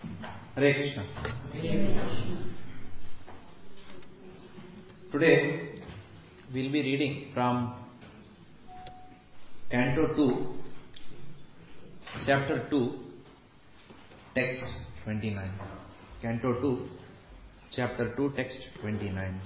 Hare Krishna. Today we will be reading from Canto 2, Chapter 2, Text 29. Canto 2, Chapter 2, Text 29.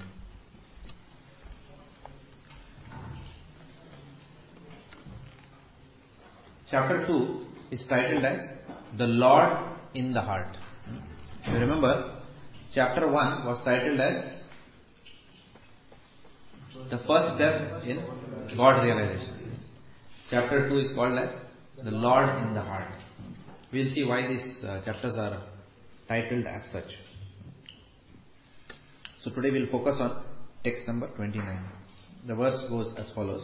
Chapter 2 is titled as The Lord in the Heart. You remember, Chapter 1 was titled as The First Step in God Realization. Chapter 2 is called as The Lord in the Heart. We will see why these chapters are titled as such. So today we will focus on text number 29. The verse goes as follows.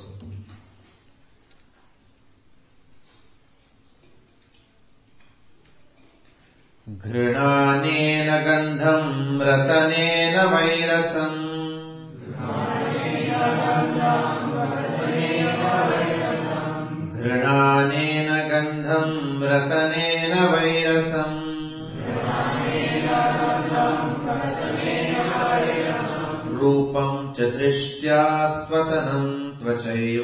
घृणानेन गन्धं रसनेन वैरसम् घृणानेन गन्धं रसनेन वैरसम् रूपं च दृष्ट्या स्वसनं त्वचैव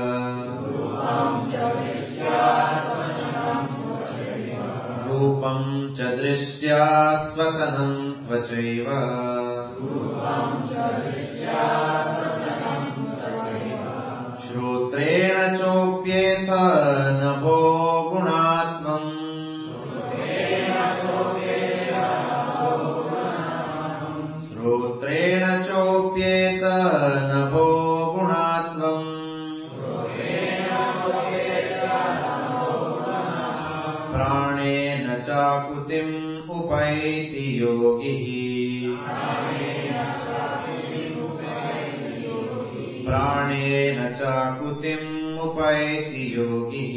रूपं च दृष्ट्या स्वसनं त्वचैव श्रोत्रेण चोप्येत नभो गुणात्मम् श्रोत्रेण चोप्येत नभो गुणात्मम् प्राणेन चाकुतिम् उपैति योगिः प्राणेन चाकुतिम् उपैति योगिः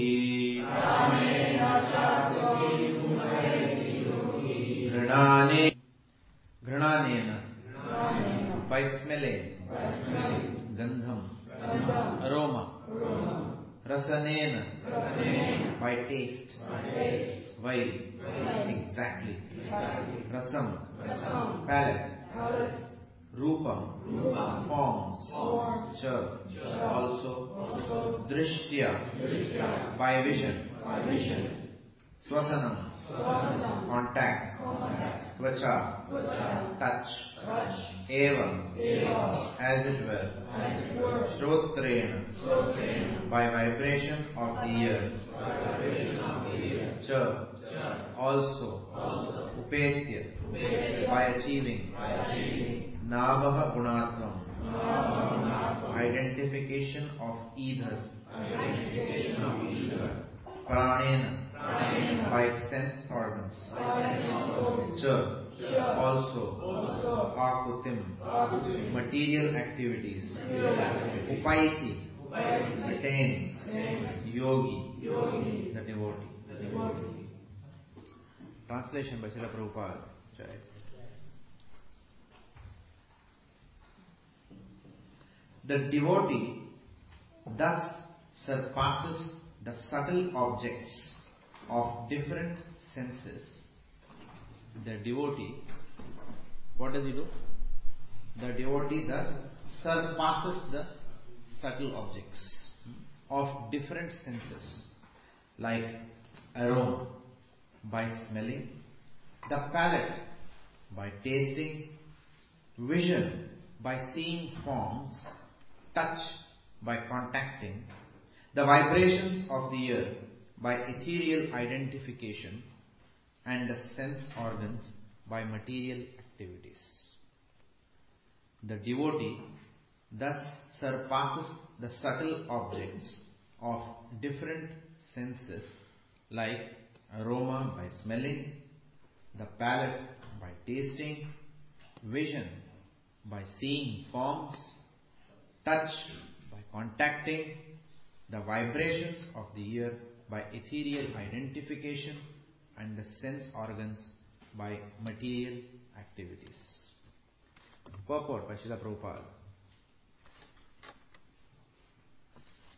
घृणानेन by smelling gandham aroma rasanena by taste why exactly rasam palate rupam forms cha also drishtya by vision swasanam contact tvacha touch eva as it were shrotrena by vibration of the ear cha also upetya by achieving nabha gunatvam identification of either pranena by sense organs cha also akutim material activities upaiti attains yogi the devotee. Translation by Srila Prabhupada. The devotee thus surpasses the subtle objects of different senses. The devotee, what does he do? The devotee thus surpasses the subtle objects of different senses, like aroma by smelling, the palate by tasting, vision by seeing forms, touch by contacting, the vibrations of the ear by ethereal identification, and the sense organs by material activities. The devotee thus surpasses the subtle objects of different senses, like aroma by smelling, the palate by tasting, vision by seeing forms, touch by contacting, the vibrations of the ear by ethereal identification, and the sense organs by material activities. Purport by Srila Prabhupada.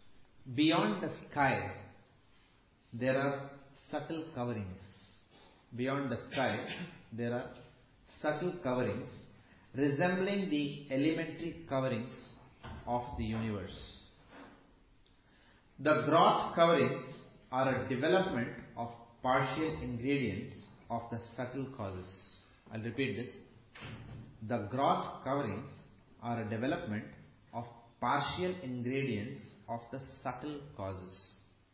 Beyond the sky, there are subtle coverings beyond the sky, there are subtle coverings resembling the elementary coverings of the universe. The gross coverings are a development of partial ingredients of the subtle causes. I'll repeat this. The gross coverings are a development of partial ingredients of the subtle causes.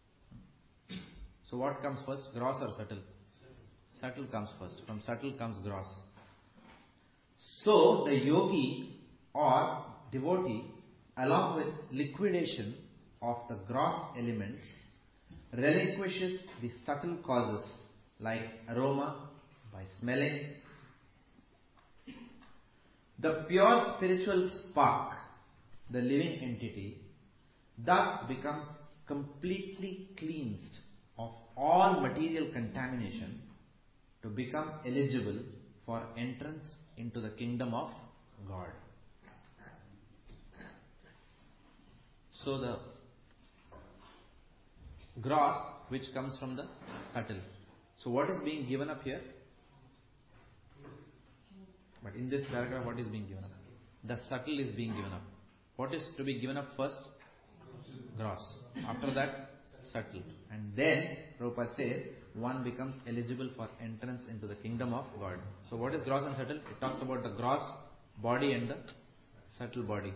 So what comes first, gross or subtle? Subtle comes first. From subtle comes gross. So the yogi or devotee, along with liquidation of the gross elements, relinquishes the subtle causes like aroma by smelling. The pure spiritual spark, the living entity, thus becomes completely cleansed of all material contamination to become eligible for entrance into the kingdom of God. So the gross, which comes from the subtle. So what is being given up here? But in this paragraph, what is being given up? The subtle is being given up. What is to be given up first? Gross. After that, subtle. And then Prabhupada says one becomes eligible for entrance into the kingdom of God. So what is gross and subtle? It talks about the gross body and the subtle body.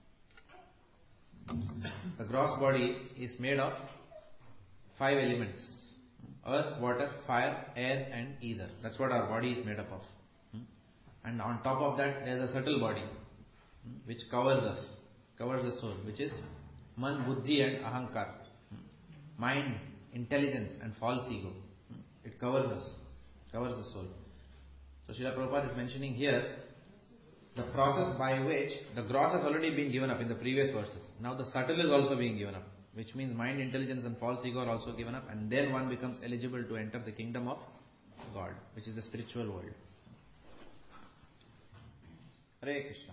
The gross body is made of 5 elements: earth, water, fire, air and ether. That's what our body is made up of. And on top of that there is a subtle body which covers us, covers the soul, which is man, buddhi and ahankar. Mind, intelligence and false ego. It covers us, covers the soul. So Srila Prabhupada is mentioning here the process by which the gross has already been given up in the previous verses. Now the subtle is also being given up, which means mind, intelligence and false ego are also given up, and then one becomes eligible to enter the kingdom of God, which is the spiritual world. Hare Krishna.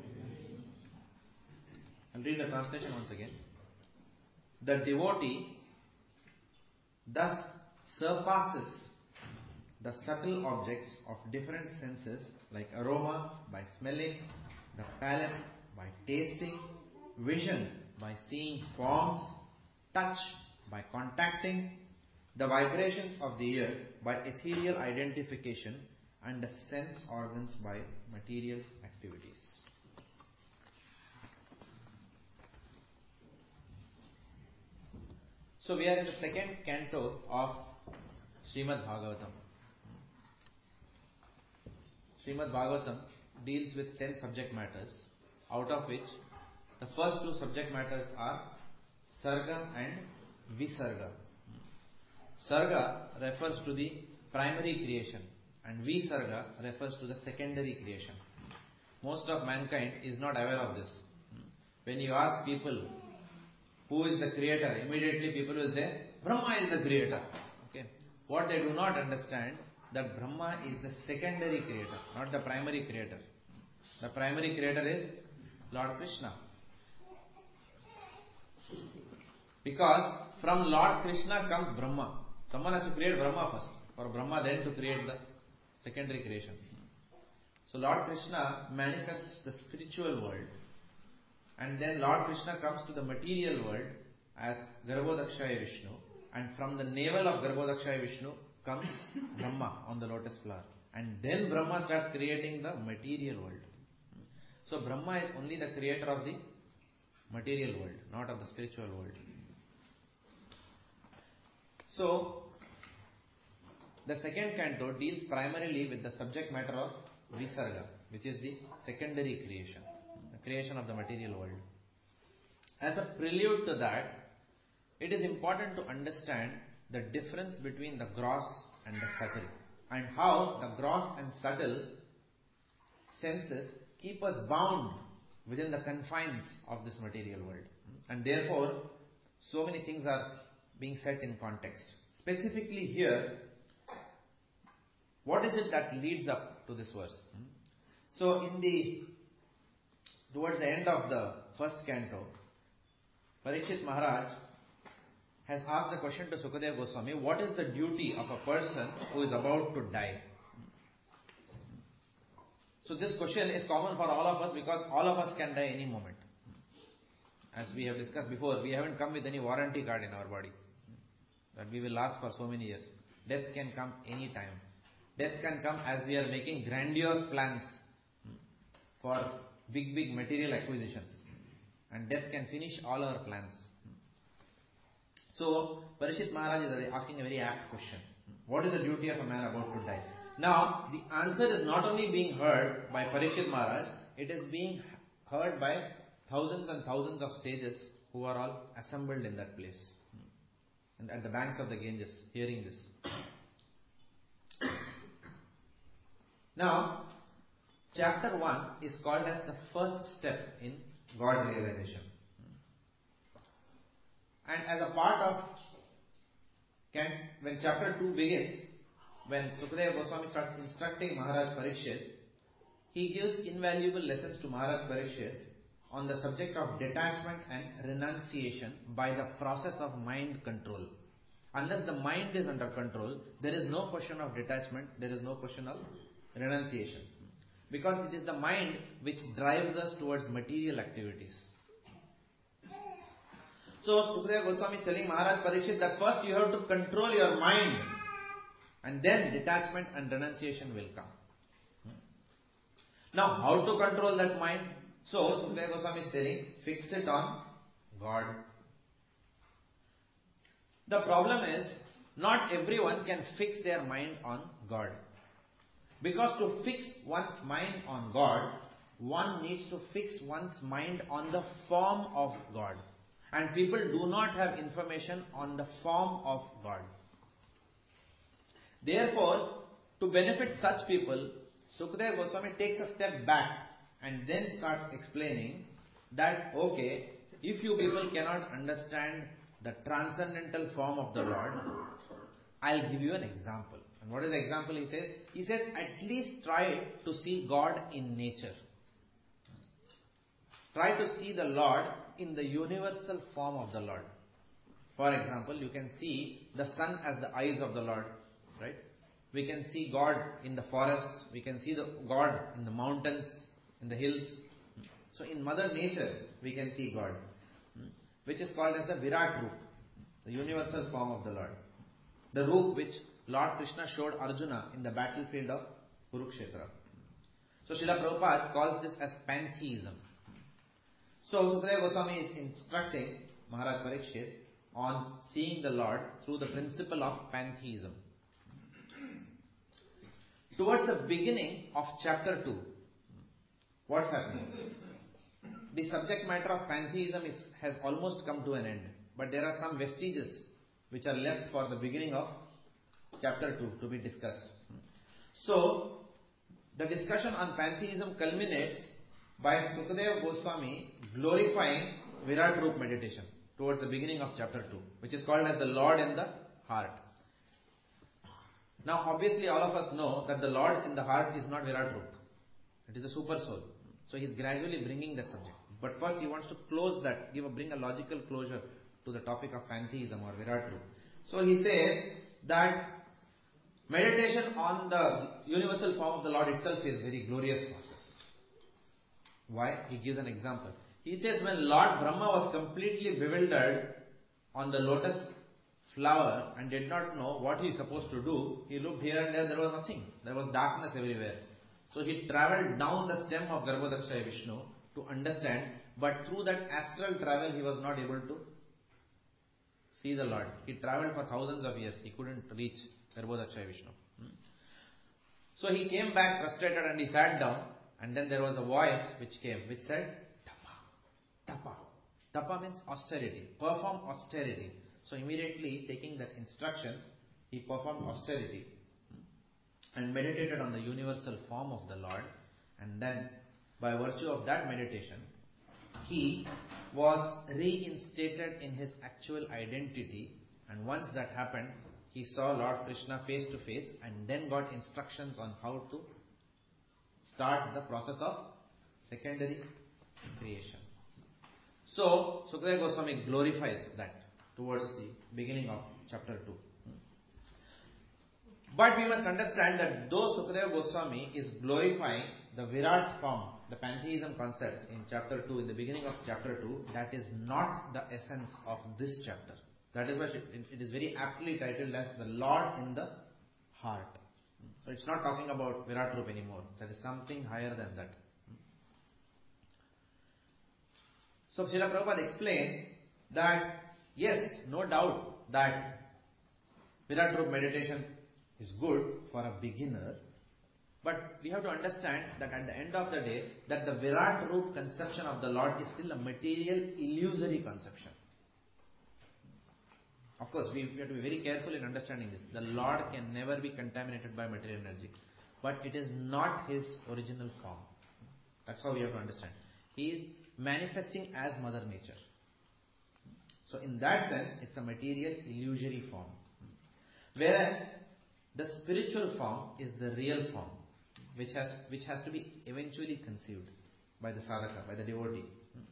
I'll read the translation once again. The devotee thus surpasses the subtle objects of different senses like aroma by smelling, the palate by tasting, vision by seeing forms, touch by contacting, the vibrations of the ear by ethereal identification, and the sense organs by material activities. So we are in the second canto of Srimad Bhagavatam. Srimad Bhagavatam deals with 10 subject matters, out of which the first 2 subject matters are Sarga and Visarga. Sarga refers to the primary creation and Visarga refers to the secondary creation. Most of mankind is not aware of this. When you ask people who is the creator, immediately people will say Brahma is the creator. Okay. What they do not understand, that Brahma is the secondary creator, not the primary creator. The primary creator is Lord Krishna. Because from Lord Krishna comes Brahma. Someone has to create Brahma first, for Brahma then to create the secondary creation. So Lord Krishna manifests the spiritual world, and then Lord Krishna comes to the material world as Garbhodakshaya Vishnu, and from the navel of Garbhodakshaya Vishnu comes Brahma on the lotus flower, and then Brahma starts creating the material world. So Brahma is only the creator of the material world, not of the spiritual world. So the second canto deals primarily with the subject matter of Visarga, which is the secondary creation, the creation of the material world. As a prelude to that, it is important to understand the difference between the gross and the subtle, and how the gross and subtle senses keep us bound within the confines of this material world. And therefore, so many things are being set in context. Specifically here, what is it that leads up to this verse? So towards the end of the first canto, Parikshit Maharaj has asked a question to Sukadeva Goswami, what is the duty of a person who is about to die? So this question is common for all of us because all of us can die any moment. As we have discussed before, we haven't come with any warranty card in our body that we will last for so many years. Death can come any time. Death can come as we are making grandiose plans for big material acquisitions. And death can finish all our plans. So, Parikshit Maharaj is asking a very apt question. What is the duty of a man about to die? Now, the answer is not only being heard by Parikshit Maharaj, it is being heard by thousands and thousands of sages who are all assembled in that place. And at the banks of the Ganges, hearing this. Now, chapter 1 is called as the first step in God realization. And as a part of, when chapter 2 begins, when Sukadeva Goswami starts instructing Maharaj Parikshit, he gives invaluable lessons to Maharaj Parikshit on the subject of detachment and renunciation by the process of mind control. Unless the mind is under control, there is no question of detachment, there is no question of renunciation. Because it is the mind which drives us towards material activities. So Sukadeva Goswami is telling Maharaj Parikshit that first you have to control your mind, and then detachment and renunciation will come. Now, how to control that mind? So Sukadeva Goswami is saying, fix it on God. The problem is, not everyone can fix their mind on God. Because to fix one's mind on God, one needs to fix one's mind on the form of God. And people do not have information on the form of God. Therefore, to benefit such people, Sukadeva Goswami takes a step back and then starts explaining that, okay, if you people cannot understand the transcendental form of the Lord, I'll give you an example. And what is the example he says? He says, at least try to see God in nature. Try to see the Lord in the universal form of the Lord. For example, you can see the sun as the eyes of the Lord, right? We can see God in the forests, we can see the God in the mountains, in the hills. So in Mother Nature, we can see God, which is called as the Virat Roop, the universal form of the Lord. The Roop which Lord Krishna showed Arjuna in the battlefield of Kurukshetra. So Srila Prabhupada calls this as pantheism. So Sukadeva Goswami is instructing Maharaj Parikshit on seeing the Lord through the principle of pantheism. Towards the beginning of chapter 2, what's happening? The subject matter of pantheism has almost come to an end, but there are some vestiges which are left for the beginning of chapter 2 to be discussed. So, the discussion on pantheism culminates by Sukadeva Goswami glorifying Virat Roop meditation towards the beginning of chapter 2, which is called as the Lord in the heart. Now, obviously, all of us know that the Lord in the heart is not Virat Roop. It is a super soul. So, he is gradually bringing that subject. But first, he wants to close that, bring a logical closure to the topic of pantheism or Virat Roop. So, he says that meditation on the universal form of the Lord itself is a very glorious process. Why? He gives an example. He says when Lord Brahma was completely bewildered on the lotus flower and did not know what he is supposed to do, he looked here and there was nothing. There was darkness everywhere. So he travelled down the stem of Garbhodakshaya Vishnu to understand, but through that astral travel he was not able to see the Lord. He travelled for thousands of years. He couldn't reach Garbhodakshaya Vishnu. So he came back frustrated and he sat down, and then there was a voice which came, which said, Tapa. Tapa. Tapa means austerity. Perform austerity. So immediately taking that instruction, he performed austerity and meditated on the universal form of the Lord, and then by virtue of that meditation, he was reinstated in his actual identity, and once that happened, he saw Lord Krishna face to face and then got instructions on how to start the process of secondary creation. So, Sukadeva Goswami glorifies that towards the beginning of chapter 2. But we must understand that though Sukadeva Goswami is glorifying the Virat form, the pantheism concept in chapter 2, in the beginning of chapter 2, that is not the essence of this chapter. That is why it is very aptly titled as the Lord in the Heart. So it's not talking about Virat Rup anymore. That is something higher than that. So Srila Prabhupada explains that yes, no doubt that Virat Rup meditation is good for a beginner, but we have to understand that at the end of the day, that the Virat Rup conception of the Lord is still a material, illusory conception. Of course, we have to be very careful in understanding this. The Lord can never be contaminated by material energy, but it is not His original form. That's how we have to understand. He is manifesting as Mother Nature. So in that sense, it's a material, illusory form. Whereas the spiritual form is the real form, which has to be eventually conceived by the sadhaka, by the devotee.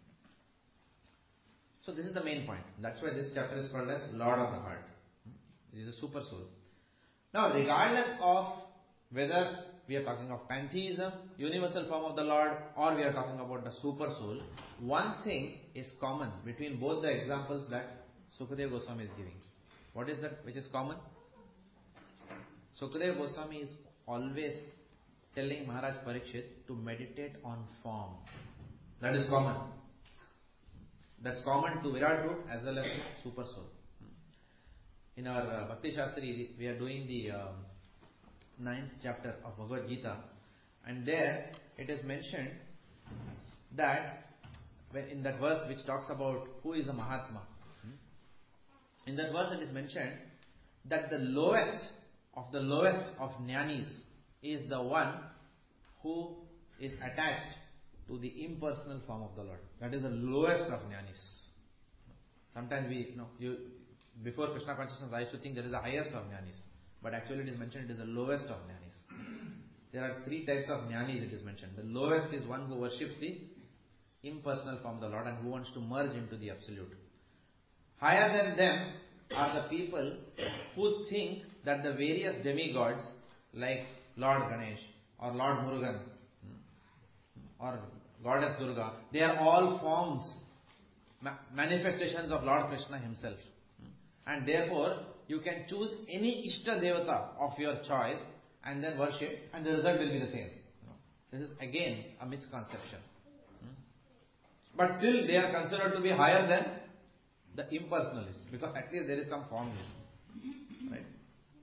So this is the main point. That's why this chapter is called as Lord of the Heart. This is the super soul. Now, regardless of whether we are talking of pantheism, universal form of the Lord, or we are talking about the super soul, one thing is common between both the examples that Sukadeva Goswami is giving. What is that which is common? Sukadeva Goswami is always telling Maharaj Parikshit to meditate on form. That is common. That's common to Virat Rup as well as to Super Soul. In our Bhakti Shastri, we are doing the 9th chapter of Bhagavad Gita, and there it is mentioned that in that verse which talks about who is a Mahatma, in that verse it is mentioned that the lowest of jnanis is the one who is attached to the impersonal form of the Lord. That is the lowest of jnanis. Sometimes before Krishna consciousness, I used to think that is the highest of jnanis, but actually it is mentioned it is the lowest of jnanis. There are 3 types of jnanis it is mentioned. The lowest is one who worships the impersonal form of the Lord and who wants to merge into the Absolute. Higher than them are the people who think that the various demigods like Lord Ganesh or Lord Murugan or Goddess Durga, they are all forms, manifestations of Lord Krishna himself. And therefore, you can choose any Ishta Devata of your choice and then worship, and the result will be the same. This is again a misconception. But still they are considered to be higher than the impersonalists, because at least there is some form here. Right?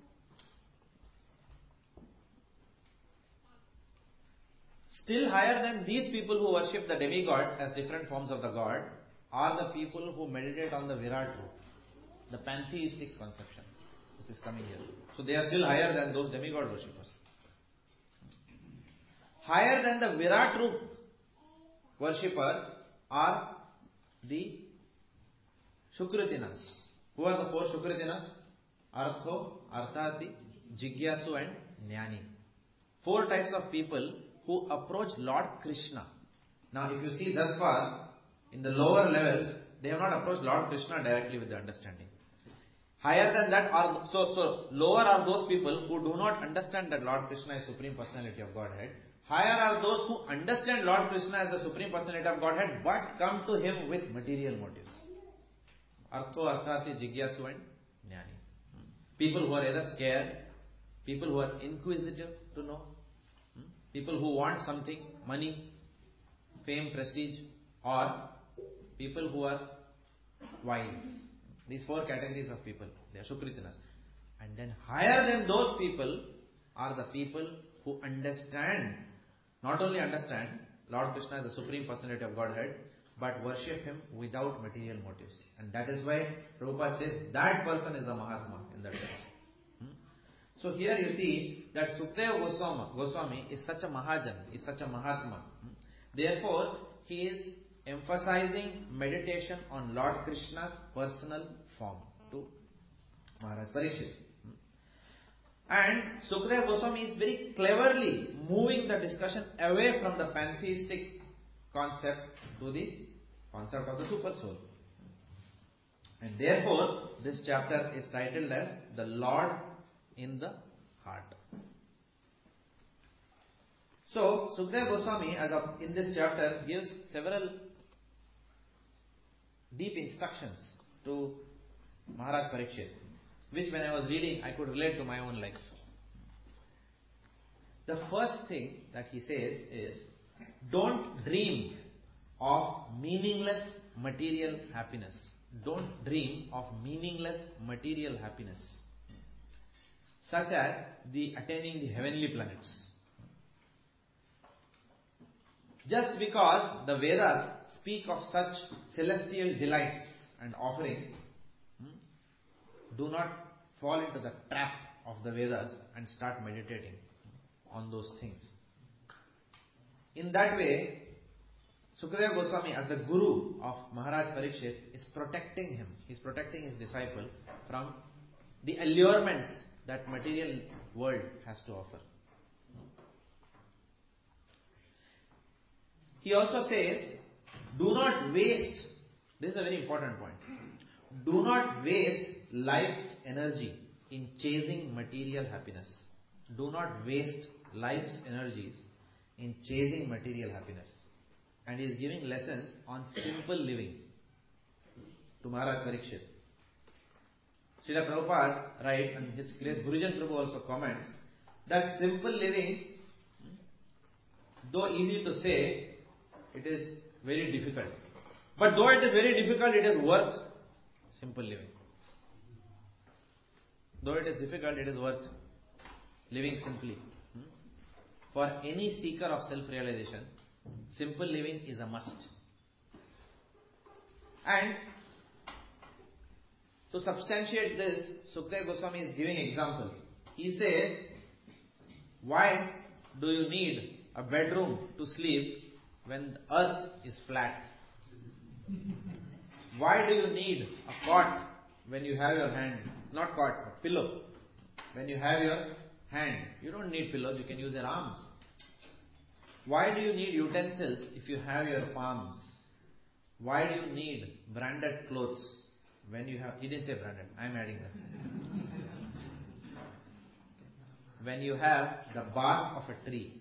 Still higher than these people who worship the demigods as different forms of the God are the people who meditate on the Virat Rup, the pantheistic conception which is coming here. So they are still higher than those demigod worshippers. Higher than the Virat Rup worshippers are the Shukritinas. Who are the 4 Shukritinas? Artho, Arthati, Jigyasu and Jnani. 4 types of people who approach Lord Krishna. Now if you see thus far, in the lower levels, they have not approached Lord Krishna directly with the understanding. Higher than that are, so lower are those people who do not understand that Lord Krishna is Supreme Personality of Godhead. Higher are those who understand Lord Krishna as the Supreme Personality of Godhead but come to Him with material motives. Artho, Arthati, Jigyasu and Jnani. People who are either scared, people who are inquisitive to know, people who want something, money, fame, prestige, or people who are wise. These 4 categories of people, they are Shukritinas. And then higher than those people are the people who understand, not only understand Lord Krishna as the Supreme Personality of Godhead, but worship Him without material motives. And that is why Prabhupada says that person is a Mahatma in that sense. So here you see that Sukadeva Goswami is such a Mahajan, is such a Mahatma. Therefore, he is emphasizing meditation on Lord Krishna's personal form to Maharaj Parikshit. And Sukadeva Goswami is very cleverly moving the discussion away from the pantheistic concept to the concept of the super soul. And therefore, this chapter is titled as The Lord in the Heart. So, Sukadeva Goswami, in this chapter, gives several deep instructions to Maharaj Parikshit, which when I was reading, I could relate to my own life. The first thing that he says is, don't dream of meaningless material happiness. Don't dream of meaningless material happiness, such as attaining the heavenly planets. Just because the Vedas speak of such celestial delights and offerings, do not fall into the trap of the Vedas and start meditating on those things. In that way, Sukadeva Goswami, as the guru of Maharaj Parikshit, is protecting him. He is protecting his disciple from the allurements that material world has to offer. He also says, do not waste, this is a very important point, do not waste life's energy in chasing material happiness. Do not waste life's energies in chasing material happiness. And he is giving lessons on simple living to Maharaj Parikshit. Srila Prabhupada writes, and his Grace Gurujan Prabhu also comments, that simple living, though easy to say, it is very difficult. But though it is very difficult, it is worth simple living. Though it is difficult, it is worth living simply. For any seeker of self-realization, simple living is a must. And to substantiate this, Sukadeva Goswami is giving examples. He says, why do you need a bedroom to sleep when the earth is flat? Why do you need a cot when you have your hand, not cot, but pillow, when you have your hand? You don't need pillows, you can use your arms. Why do you need utensils if you have your palms? Why do you need branded clothes when you have... He didn't say branded, I am adding that. When you have the bark of a tree.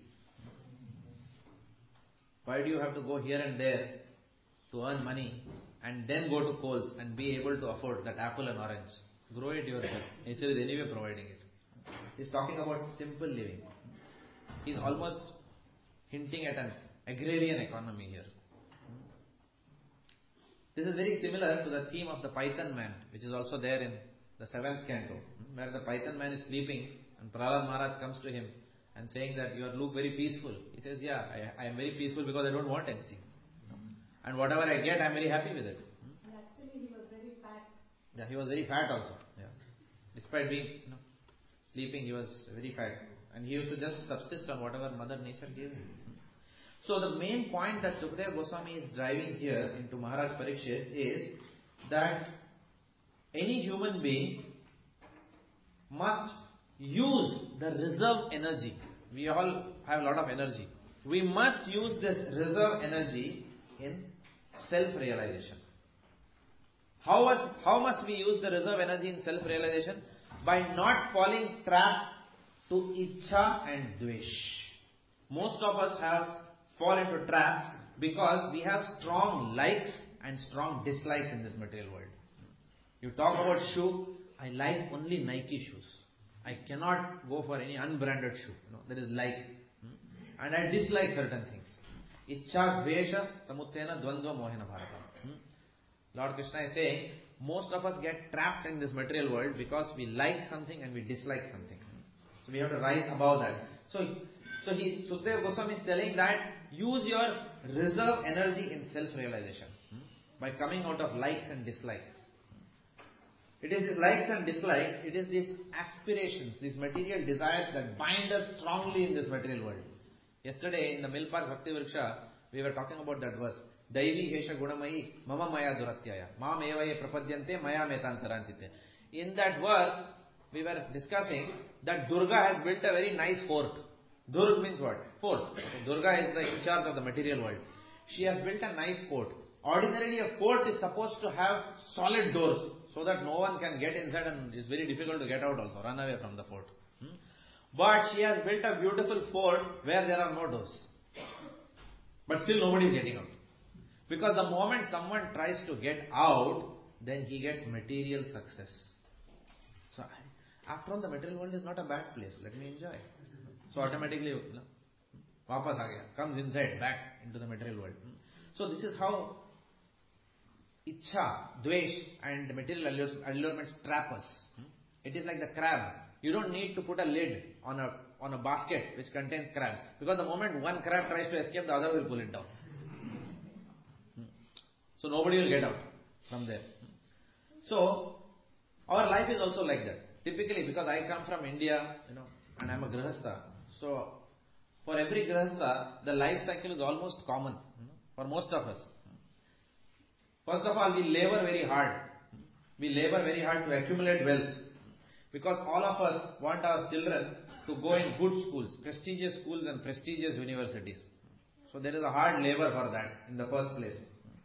Why do you have to go here and there to earn money and then go to Coles and be able to afford that apple and orange? Grow it yourself. Nature is anyway providing it. He's talking about simple living. He's almost hinting at an agrarian economy here. This is very similar to the theme of the Python man, which is also there in the 7th canto, where the Python man is sleeping and Prahlad Maharaj comes to him and saying that you look very peaceful. He says, yeah, I am very peaceful because I don't want anything. And whatever I get, I am very happy with it. Actually, he was very fat. Yeah, he was very fat also. Yeah. Despite being sleeping, he was very fat. And he used to just subsist on whatever Mother Nature gave him. So the main point that Sukadeva Goswami is driving here into Maharaj Parikshit is that any human being must use the reserve energy. We all have a lot of energy. We must use this reserve energy in self-realization. How must we use the reserve energy in self-realization? By not falling trap to Ichcha and Dvesh. Most of us fall into traps because we have strong likes and strong dislikes in this material world. You talk about shoe, I like only Nike shoes. I cannot go for any unbranded shoe. There is like. And I dislike certain things. Ichcha, Dvesha, Samuttena, Dvandva, Mohena, Bharata. Lord Krishna is saying, most of us get trapped in this material world because we like something and we dislike something. So we have to rise above that. So Sukadeva Goswami is telling that use your reserve energy in self-realization by coming out of likes and dislikes. It is these likes and dislikes, it is these aspirations, these material desires that bind us strongly in this material world. Yesterday in the Mill Park Bhakti Vriksha, we were talking about that verse. Daivi Hesha Gunamayi Mama Maya Duratyaya Mam Evaye Prapadyante Maya Metantarantite. In that verse, we were discussing that Durga has built a very nice fort. Durg means what? Fort. So Durga is in charge of the material world. She has built a nice fort. Ordinarily, a fort is supposed to have solid doors so that no one can get inside and it's very difficult to get out also, run away from the fort. But she has built a beautiful fort where there are no doors. But still nobody is getting out. Because the moment someone tries to get out, then he gets material success. So, after all, the material world is not a bad place. Let me enjoy. So automatically, vapas aa gaya, comes inside, back into the material world. So this is how Ichha, Dvesh and material allurements trap us. It is like the crab. You don't need to put a lid on a basket which contains crabs. Because the moment one crab tries to escape, the other will pull it down. So nobody will get out from there. So our life is also like that. Typically, because I come from India, and I am a grihastha. So for every grihastha, the life cycle is almost common for most of us. First of all, we labor very hard. We labor very hard to accumulate wealth. Because all of us want our children to go in good schools, prestigious schools and prestigious universities. So there is a hard labor for that in the first place.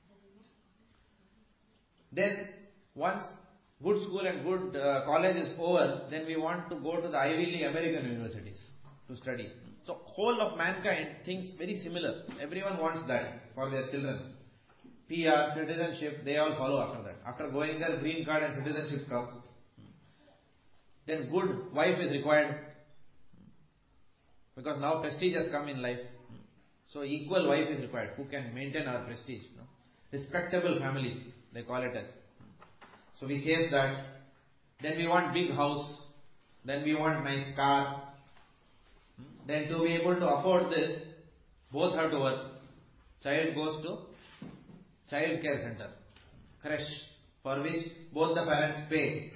Then once good school and good college is over, then we want to go to the Ivy League American universities to study. So whole of mankind thinks very similar. Everyone wants that for their children. PR, citizenship, they all follow after that. After going there, green card and citizenship comes. Then good wife is required. Because now prestige has come in life. So equal wife is required who can maintain our prestige. Respectable family, they call it as. So we chase that. Then we want big house. Then we want nice car. Then to be able to afford this, both have to work. Child goes to child care center, creche, for which both the parents pay.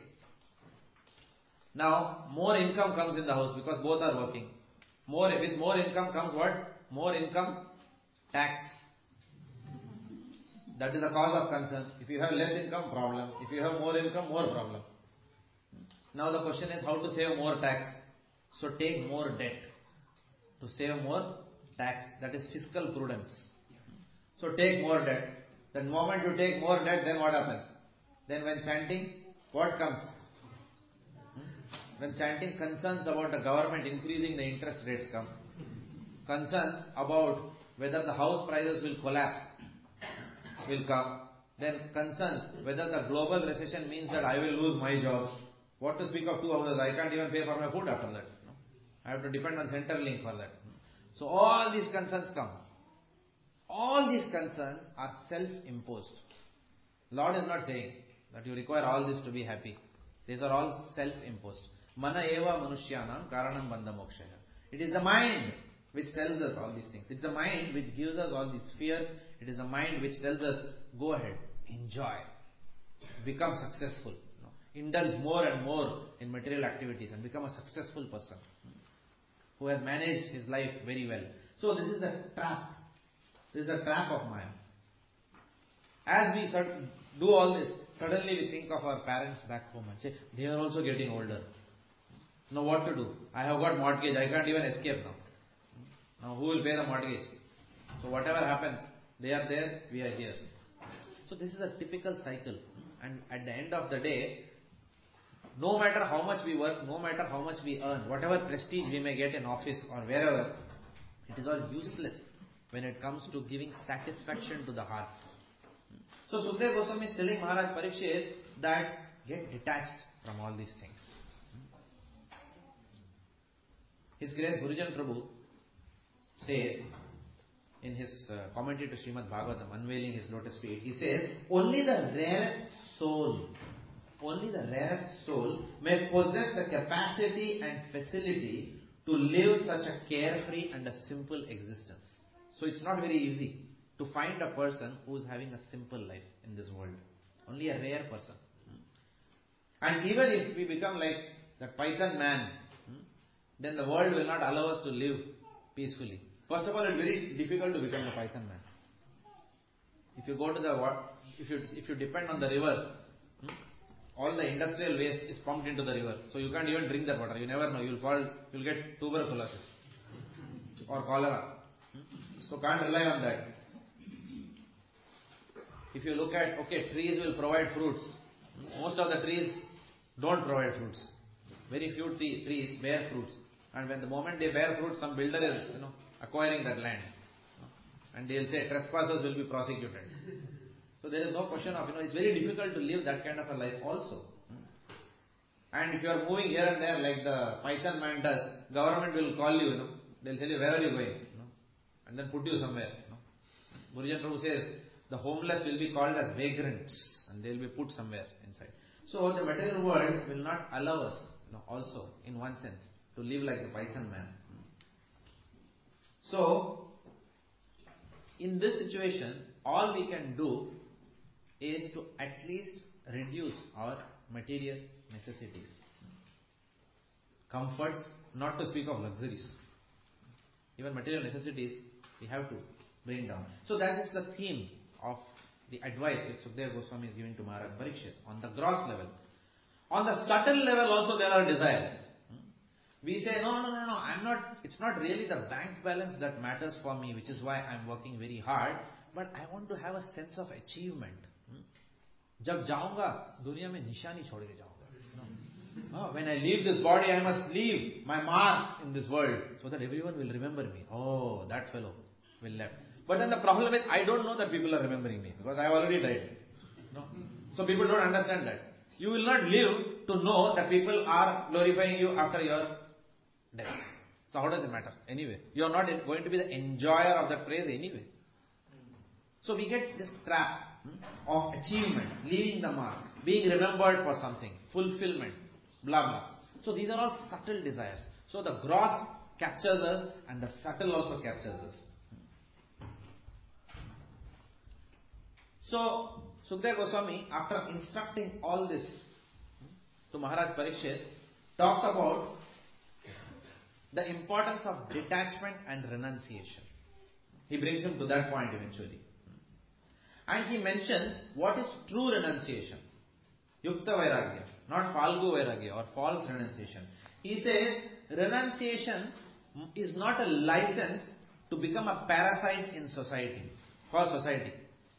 Now, more income comes in the house because both are working. With more income comes what? More income, tax. That is the cause of concern. If you have less income, problem. If you have more income, more problem. Now the question is how to save more tax. So take more debt to save more tax. That is fiscal prudence. So take more debt. The moment you take more debt, then what happens? Then when chanting, what comes? When chanting, concerns about the government increasing the interest rates come. Concerns about whether the house prices will collapse will come. Then concerns whether the global recession means that I will lose my job. What to speak of 2 houses? I can't even pay for my food after that. I have to depend on Centrelink for that. So all these concerns come. All these concerns are self-imposed. Lord is not saying that you require all this to be happy. These are all self-imposed. Mana eva manushyanam karanam bandha mokshaya. It is the mind which tells us all these things. It's the mind which gives us all these fears. It is the mind which tells us, go ahead, enjoy, become successful, indulge more and more in material activities and become a successful person who has managed his life very well. So this is the trap. This is the trap of Maya. As we do all this, suddenly we think of our parents back home and say, they are also getting older. Now what to do? I have got mortgage, I can't even escape now. Now who will pay the mortgage? So whatever happens, they are there, we are here. So this is a typical cycle. And at the end of the day, no matter how much we work, no matter how much we earn, whatever prestige we may get in office or wherever, it is all useless when it comes to giving satisfaction to the heart. So Sukdev Goswami is telling Maharaj Parikshit that get detached from all these things. His Grace Gurujan Prabhu says in his commentary to Srimad Bhagavatam, unveiling his lotus feet, he says, only the rarest soul may possess the capacity and facility to live such a carefree and a simple existence. So it's not very easy to find a person who is having a simple life in this world. Only a rare person. And even if we become like that Python man, then the world will not allow us to live peacefully. First of all, it's very difficult to become a Python man. If you go to the if you depend on the rivers, all the industrial waste is pumped into the river. So you can't even drink that water. You never know. You'll get tuberculosis or cholera. So can't rely on that. if you look at, okay, trees will provide fruits. Most of the trees don't provide fruits. Very few trees bear fruits. And when the moment they bear fruits, some builder is, acquiring that land. And they'll say trespassers will be prosecuted. So there is no question of, it's very difficult to live that kind of a life also. And if you are moving here and there like the Python man does, government will call you, they'll tell you, where are you going? And then put you somewhere. Murugan Prabhu says, the homeless will be called as vagrants and they will be put somewhere inside. So the material world will not allow us, also in one sense, to live like the Python man. So, in this situation, all we can do is to at least reduce our material necessities. Comforts, not to speak of luxuries. Even material necessities, we have to bring down. So that is the theme of the advice which Sukadeva Goswami is giving to Maharaj Parikshit on the gross level. On the subtle level also there are desires. We say, no, it's not really the bank balance that matters for me, which is why I'm working very hard, but I want to have a sense of achievement. जब जाऊंगा दुनिया में निशानी छोड़ के जाऊंगा. When I leave this body, I must leave my mark in this world so that everyone will remember me. Oh, that fellow will left. But then the problem is, I don't know that people are remembering me because I have already died. So people don't understand that. You will not live to know that people are glorifying you after your death. So how does it matter? Anyway, you are not going to be the enjoyer of that praise anyway. So we get this trap of achievement, leaving the mark, being remembered for something, fulfillment, blah blah. So these are all subtle desires. So the gross captures us and the subtle also captures us. So Sukadeva Goswami, after instructing all this to Maharaj Parikshit, talks about the importance of detachment and renunciation. He brings him to that point eventually. And he mentions what is true renunciation. Yukta Vairagya, not Falgu Vairagya or false renunciation. He says renunciation is not a license to become a parasite in society, for society.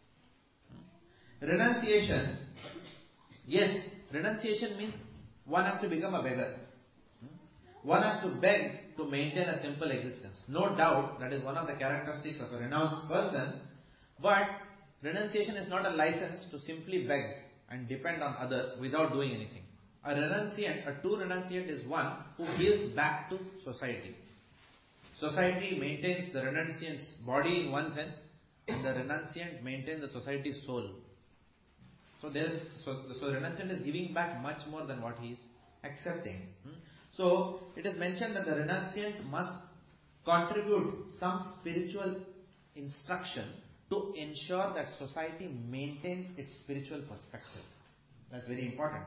Renunciation, yes, renunciation means one has to become a beggar. One has to beg to maintain a simple existence. No doubt that is one of the characteristics of a renounced person, but renunciation is not a license to simply beg and depend on others without doing anything. A renunciant, a true renunciant is one who gives back to society. Society maintains the renunciant's body in one sense, and the renunciant maintains the society's soul. So renunciant is giving back much more than what he is accepting. So it is mentioned that the renunciant must contribute some spiritual instruction to ensure that society maintains its spiritual perspective. That's very important.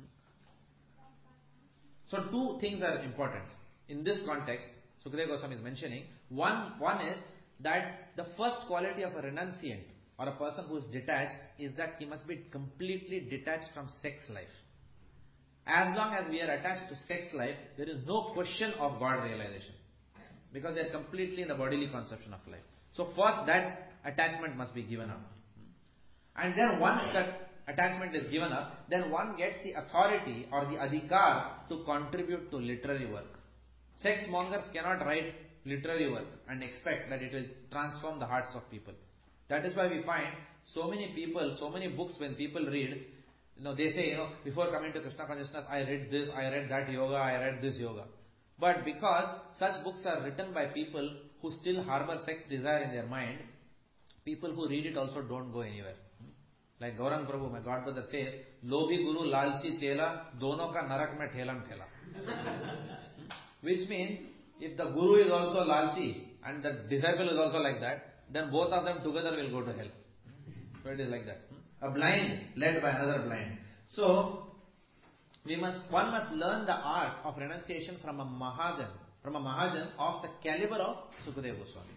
So two things are important. In this context, Sukadeva Goswami is mentioning, one is that the first quality of a renunciant or a person who is detached is that he must be completely detached from sex life. As long as we are attached to sex life, there is no question of God realization. Because they are completely in the bodily conception of life. So first that attachment must be given up. And then once that attachment is given up, then one gets the authority or the adhikar to contribute to literary work. Sex mongers cannot write literary work and expect that it will transform the hearts of people. That is why we find so many people, so many books when people read, they say, before coming to Krishna consciousness, I read this, I read that yoga, I read this yoga. But because such books are written by people who still harbor sex desire in their mind, people who read it also don't go anywhere. Like Gaurang Prabhu, my godbrother says, Lobhi Guru Lalchi Chela, Dono ka narak mein thelam thela. Which means, if the Guru is also Lalchi and the disciple is also like that, then both of them together will go to hell. So it is like that. A blind led by another blind. So, one must learn the art of renunciation from a Mahajan of the caliber of Sukadeva Goswami.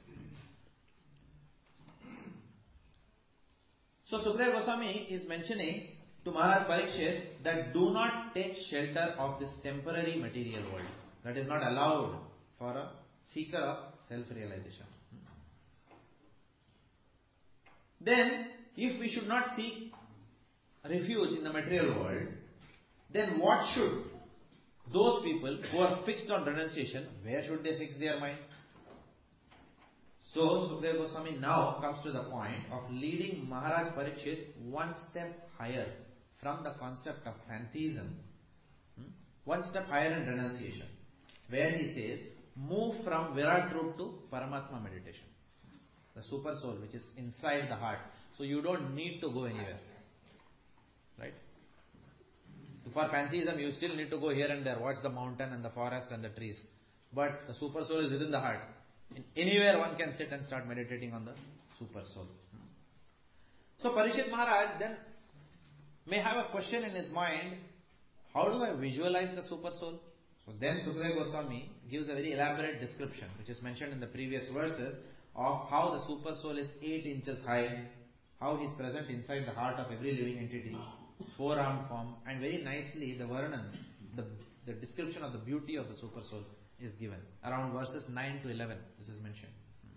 So Sukadeva Goswami is mentioning to Maharaj Parikshit that do not take shelter of this temporary material world. That is not allowed for a seeker of self-realization. Then if we should not seek refuge in the material world, then what should those people who are fixed on renunciation, where should they fix their mind? So, Sukadeva Goswami now comes to the point of leading Maharaj Parikshit one step higher from the concept of pantheism, one step higher in renunciation, where he says, move from Virat Root to Paramatma meditation, the super soul which is inside the heart. So you don't need to go anywhere, right? For pantheism, you still need to go here and there, watch the mountain and the forest and the trees. But the super soul is within the heart. Anywhere one can sit and start meditating on the super soul. So Parikshit Maharaj then may have a question in his mind, how do I visualize the super soul? So then Sukadeva Goswami gives a very elaborate description, which is mentioned in the previous verses, of how the super soul is 8 inches high, how he is present inside the heart of every living entity, 4-armed form, and very nicely the Varnans, the description of the beauty of the super soul is given. Around verses 9 to 11, this is mentioned.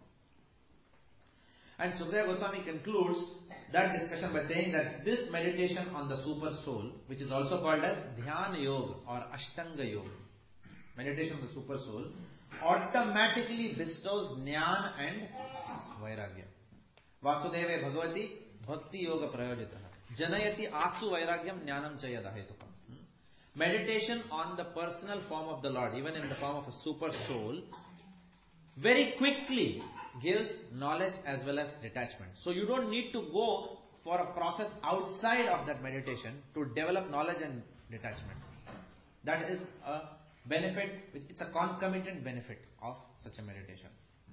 And Sukadeva Goswami concludes that discussion by saying that this meditation on the super soul, which is also called as Dhyana Yoga or Ashtanga Yoga, meditation on the super soul, automatically bestows Jnana and Vairagya. Vasudeve Bhagavati Bhakti Yoga Prayojitaha Janayati Asu Vairagyam Jnanam Chayadahetukam. Meditation on the personal form of the Lord, even in the form of a super soul, very quickly gives knowledge as well as detachment. So you don't need to go for a process outside of that meditation to develop knowledge and detachment. That is a benefit, it's a concomitant benefit of such a meditation.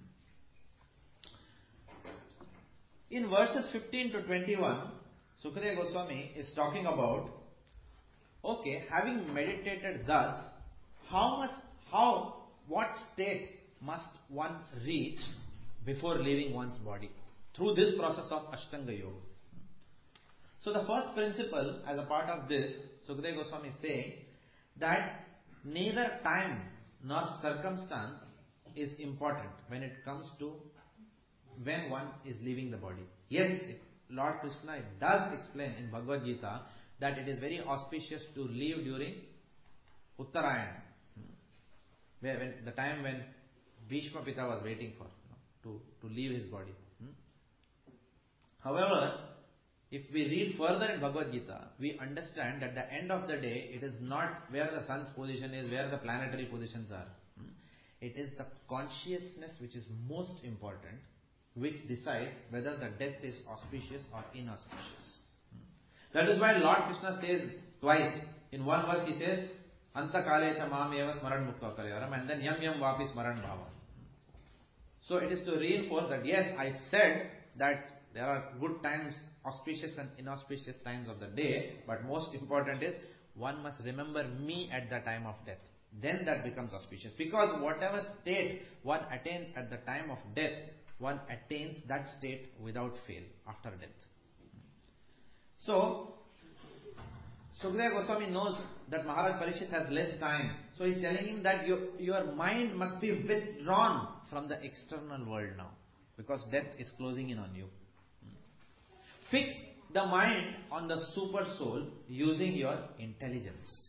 In verses 15 to 21, Sukadeva Goswami is talking about, okay, having meditated thus, what state must one reach before leaving one's body through this process of Ashtanga Yoga? So the first principle as a part of this, Sukadeva Goswami is saying that neither time nor circumstance is important when it comes to when one is leaving the body. Yes, Lord Krishna does explain in Bhagavad Gita that it is very auspicious to leave during Uttarayana, when the time when Bhishma Pita was waiting for to leave his body. However, if we read further in Bhagavad Gita, we understand that the end of the day, it is not where the sun's position is, where the planetary positions are. It is the consciousness which is most important, which decides whether the death is auspicious or inauspicious. That is why Lord Krishna says twice. In one verse he says, Anta kalecha mam eva smaran mukta kalevaram, and then yam yam vapi smaran bhava. So it is to reinforce that yes, I said that there are good times, auspicious and inauspicious times of the day, but most important is one must remember me at the time of death. Then that becomes auspicious. Because whatever state one attains at the time of death, one attains that state without fail after death. So, Sukadeva Goswami knows that Maharaj Parikshit has less time. So he is telling him that your mind must be withdrawn from the external world now, because death is closing in on you. Fix the mind on the super soul using your intelligence.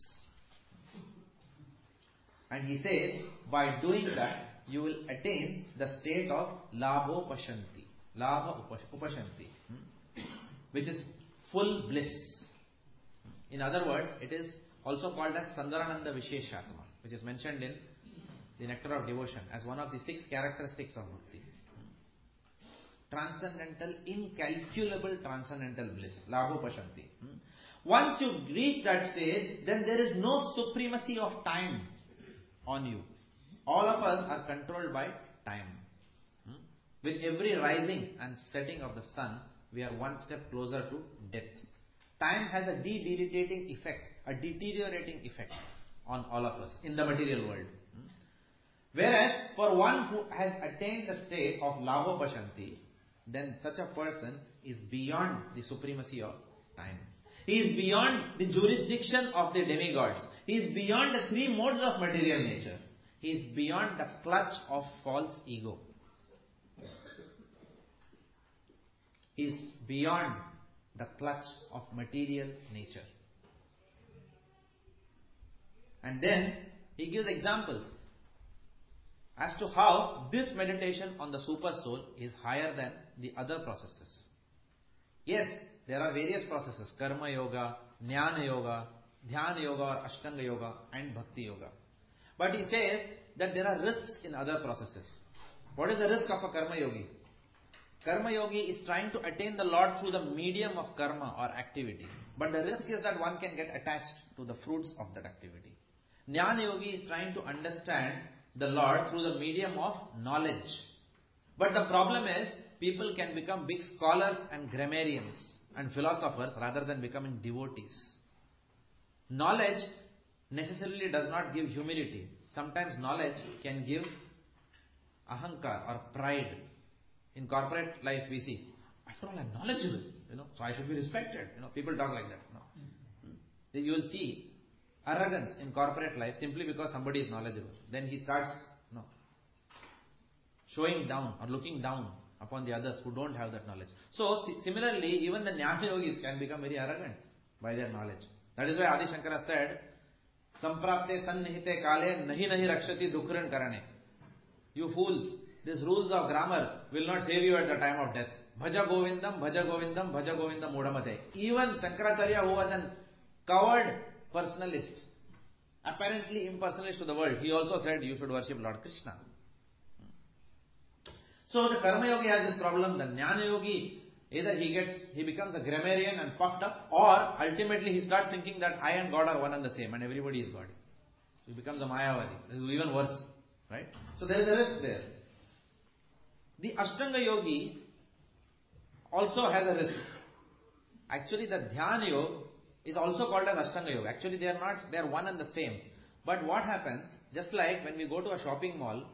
And he says, by doing that, you will attain the state of Labho Pashanti. Labha Upashanti. Which is full bliss. In other words, it is also called as Sandarananda Visheshatma, which is mentioned in the Nectar of Devotion as one of the 6 characteristics of Bhakti. Transcendental, incalculable transcendental bliss. Labho Pashanti. Once you reach that stage, then there is no supremacy of time on you. All of us are controlled by time. With every rising and setting of the sun, we are one step closer to death. Time has a debilitating effect, a deteriorating effect on all of us in the material world. Whereas, for one who has attained the state of Labho Pashanti, then such a person is beyond the supremacy of time. He is beyond the jurisdiction of the demigods. He is beyond the 3 modes of material nature. He is beyond the clutch of false ego. is beyond the clutch of material nature. And then he gives examples as to how this meditation on the super soul is higher than the other processes. Yes, there are various processes: karma yoga, jnana yoga, dhyana yoga or ashtanga yoga, and bhakti yoga. But he says that there are risks in other processes. What is the risk of a karma yogi? Karma yogi is trying to attain the Lord through the medium of karma or activity. But the risk is that one can get attached to the fruits of that activity. Jnana yogi is trying to understand the Lord through the medium of knowledge. But the problem is, people can become big scholars and grammarians and philosophers rather than becoming devotees. Knowledge necessarily does not give humility. Sometimes knowledge can give ahankar or pride. In corporate life we see, after all I'm knowledgeable, so I should be respected. People talk like that. You will see arrogance in corporate life simply because somebody is knowledgeable. Then he starts showing down or looking down upon the others who don't have that knowledge. So similarly, even the Jnana Yogis can become very arrogant by their knowledge. That is why Adi Shankara said, Samprapte sannihite kale nahi nahi rakshati dukran karane. You fools, these rules of grammar will not save you at the time of death. Bhaja Govindam, Bhaja Govindam, Bhaja Govindam Mudamate. Even Shankaracharya, who was an coward personalist, apparently impersonalist to the world, he also said you should worship Lord Krishna. So the Karma Yogi has this problem. The Jnana Yogi, either he becomes a grammarian and puffed up, or ultimately he starts thinking that I and God are one and the same and everybody is God. So he becomes a Mayavadi. This is even worse. Right? So there is a risk there. The Ashtanga Yogi also has a risk. Actually the Dhyana Yoga is also called as Ashtanga Yoga. Actually they are one and the same. But what happens, just like when we go to a shopping mall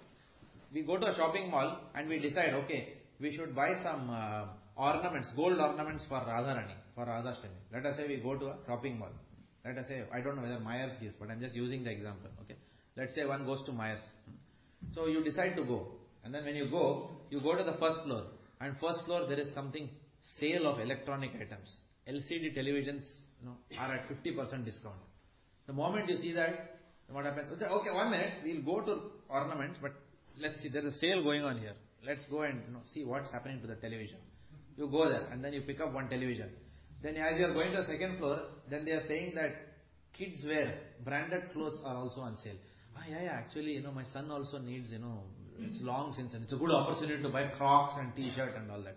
and we decide, okay, we should buy some ornaments, gold ornaments for Radharani, for Radhashtami. Let us say we go to a shopping mall. Let us say, I don't know whether Myers gives, but I'm just using the example. Okay, let's say one goes to Myers. So you decide to go. And then when you go to the first floor. And first floor there is something, sale of electronic items. LCD televisions are at 50% discount. The moment you see that, what happens? You say, okay, 1 minute, we'll go to ornaments, but let's see, there's a sale going on here. Let's go and see what's happening to the television. You go there and then you pick up one television. Then as you are going to the second floor, then they are saying that kids wear branded clothes are also on sale. Actually, my son also needs, it's long since, and it's a good opportunity to buy Crocs and t-shirt and all that,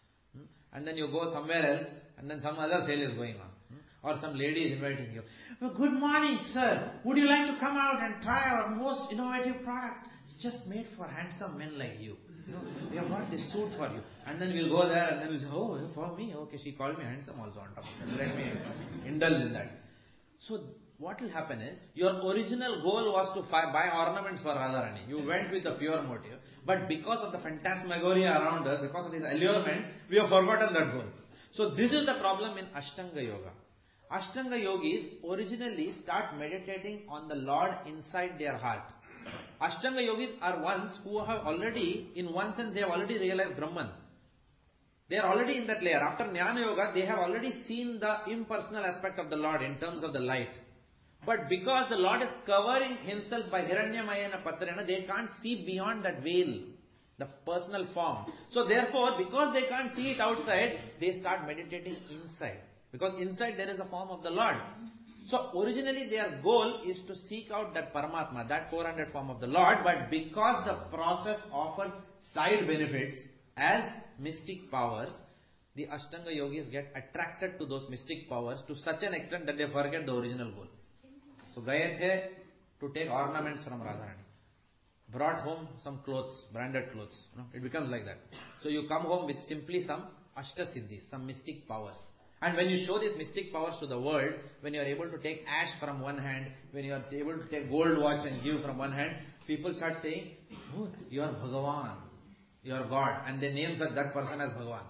And then you go somewhere else, and then some other sale is going on. Or some lady is inviting you. Well, good morning, sir. Would you like to come out and try our most innovative product? Just made for handsome men like you. We have got this suit for you. And then we'll go there and then we'll say, oh, for me? Okay, she called me handsome also on top of that. Let me indulge in that. So what will happen is, your original goal was to buy ornaments for Radharani. You went with a pure motive. But because of the phantasmagoria around us, because of these allurements, we have forgotten that goal. So this is the problem in Ashtanga Yoga. Ashtanga Yogis originally start meditating on the Lord inside their heart. Ashtanga Yogis are ones who have already, in one sense, they have already realized Brahman. They are already in that layer. After Jnana Yoga, they have already seen the impersonal aspect of the Lord in terms of the light. But because the Lord is covering himself by Hiranyamayana Patrena, they can't see beyond that veil, the personal form. So therefore, because they can't see it outside, they start meditating inside. Because inside there is a form of the Lord. So originally their goal is to seek out that Paramatma, that 400 form of the Lord, but because the process offers side benefits as mystic powers, the Ashtanga Yogis get attracted to those mystic powers to such an extent that they forget the original goal. So gaye the to take ornaments from Radharani. Brought home some clothes, branded clothes. It becomes like that. So you come home with simply some Ashtasiddhis, some mystic powers. And when you show these mystic powers to the world, when you are able to take ash from one hand, when you are able to take gold watch and give from one hand, people start saying, oh, you are Bhagavan, you are God. And they name that person as Bhagavan.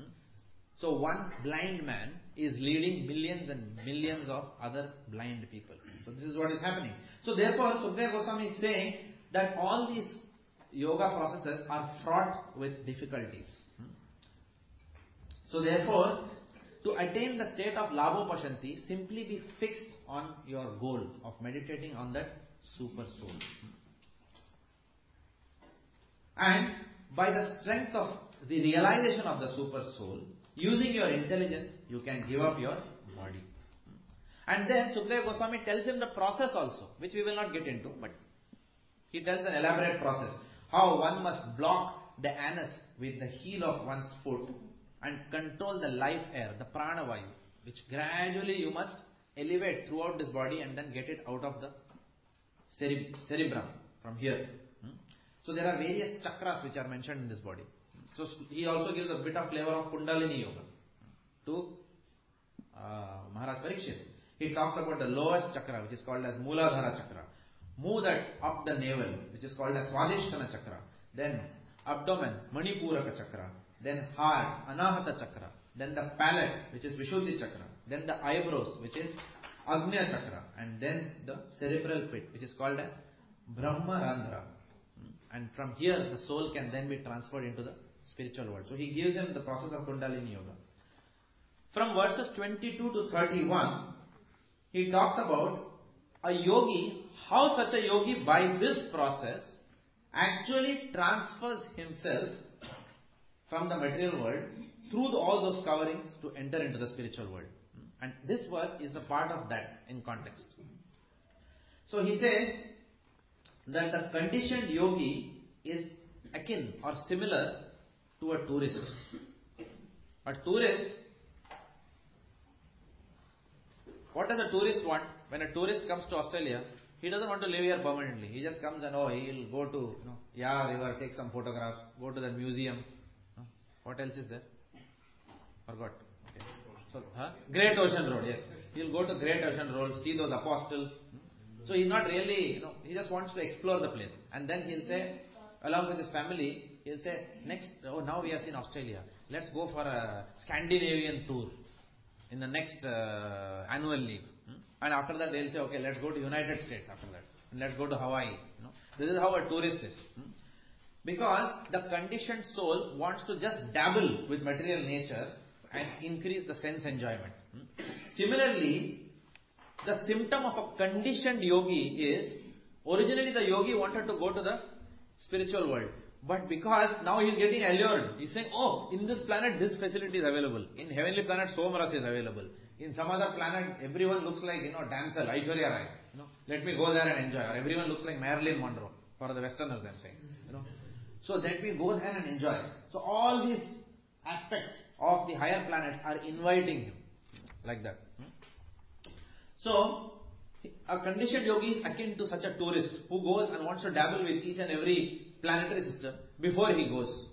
So one blind man is leading millions and millions of other blind people. So this is what is happening. So therefore, Sukadeva Goswami is saying that all these yoga processes are fraught with difficulties. So therefore, to attain the state of Labhopashanti, simply be fixed on your goal of meditating on that super soul. And by the strength of the realization of the super soul, using your intelligence, you can give up your body. And then Sukadeva Goswami tells him the process also, which we will not get into, but he tells an elaborate process. How one must block the anus with the heel of one's foot and control the life air, the pranavayu, which gradually you must elevate throughout this body and then get it out of the cerebrum from here. So there are various chakras which are mentioned in this body. So he also gives a bit of flavor of Kundalini Yoga to Maharaj Parikshit. He talks about the lowest chakra, which is called as Mooladhara chakra. Move that up the navel, which is called as Swadhisthana chakra. Then abdomen, Manipuraka chakra. Then heart, Anahata chakra. Then the palate, which is Vishuddhi chakra. Then the eyebrows, which is Agnya chakra. And then the cerebral pit, which is called as Brahma Randhra. And from here, the soul can then be transferred into the spiritual world. So he gives them the process of Kundalini Yoga. From verses 22 to 31, he talks about a yogi, how such a yogi by this process actually transfers himself from the material world through all those coverings to enter into the spiritual world. And this verse is a part of that in context. So he says that the conditioned yogi is akin or similar to a tourist. A tourist, what does a tourist want? When a tourist comes to Australia, he doesn't want to live here permanently. He just comes and he'll go to Yarra River, take some photographs, go to the museum. What else is there? Forgot. Okay. So, Great Ocean Road, yes. He'll go to Great Ocean Road, see those apostles. So he's not really, he just wants to explore the place. And then he'll say, along with his family, he'll say, next, now we have seen Australia. Let's go for a Scandinavian tour in the next annual leave. And after that they'll say, okay, let's go to United States after that. And let's go to Hawaii. This is how a tourist is. Because the conditioned soul wants to just dabble with material nature and increase the sense enjoyment. Similarly, the symptom of a conditioned yogi is, originally the yogi wanted to go to the spiritual world. But because now he is getting allured, he is saying, in this planet this facility is available. In heavenly planet Somras is available. In some other planet everyone looks like, damsel, Aishwarya Rai. Let me go there and enjoy. Or everyone looks like Marilyn Monroe. For the Westerners I am saying. So let me go there and enjoy. So all these aspects of the higher planets are inviting him. Like that. So, a conditioned yogi is akin to such a tourist who goes and wants to dabble with each and every planetary system before he goes.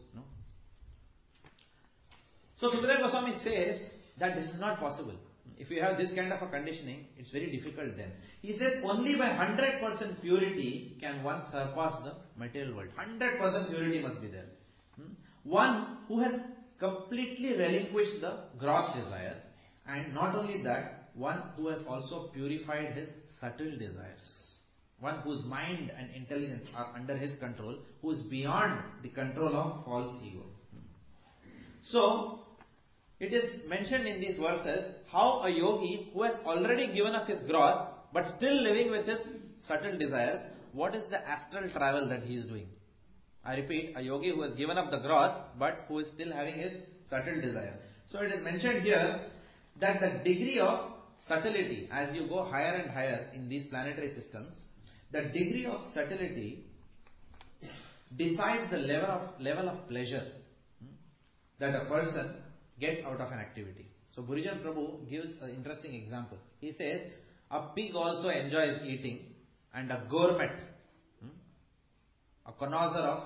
So Sukadeva Goswami says that this is not possible. If you have this kind of a conditioning, it's very difficult then. He says only by 100% purity can one surpass the material world. 100% purity must be there. One who has completely relinquished the gross desires, and not only that, one who has also purified his subtle desires. One whose mind and intelligence are under his control, who is beyond the control of false ego. So, it is mentioned in these verses how a yogi who has already given up his gross but still living with his subtle desires, what is the astral travel that he is doing? I repeat, a yogi who has given up the gross but who is still having his subtle desires. So it is mentioned here that the degree of subtlety, as you go higher and higher in these planetary systems, the degree of subtlety decides the level of pleasure that a person gets out of an activity. So Burijan Prabhu gives an interesting example. He says, a pig also enjoys eating, and a gourmet, a connoisseur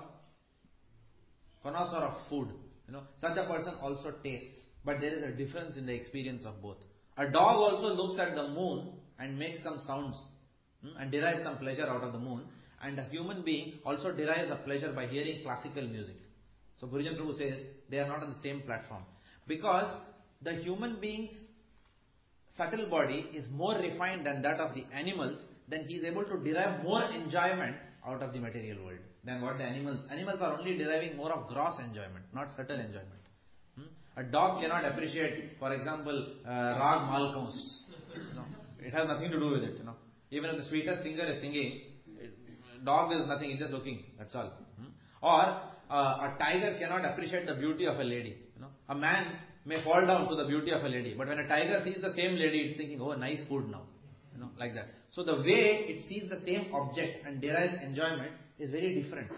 of food, such a person also tastes. But there is a difference in the experience of both. A dog also looks at the moon and makes some sounds and derives some pleasure out of the moon. And a human being also derives a pleasure by hearing classical music. So Burijan Prabhu says they are not on the same platform. Because the human being's subtle body is more refined than that of the animals, then he is able to derive more enjoyment out of the material world than what the animals are only deriving more of gross enjoyment, not subtle enjoyment. A dog cannot appreciate, for example, Rag Malkaus. It has nothing to do with it. Even if the sweetest singer is singing, dog is nothing, it's just looking, that's all. Or a tiger cannot appreciate the beauty of a lady. A man may fall down to the beauty of a lady, but when a tiger sees the same lady, it's thinking, oh, nice food now. Like that. So the way it sees the same object and derives enjoyment is very different.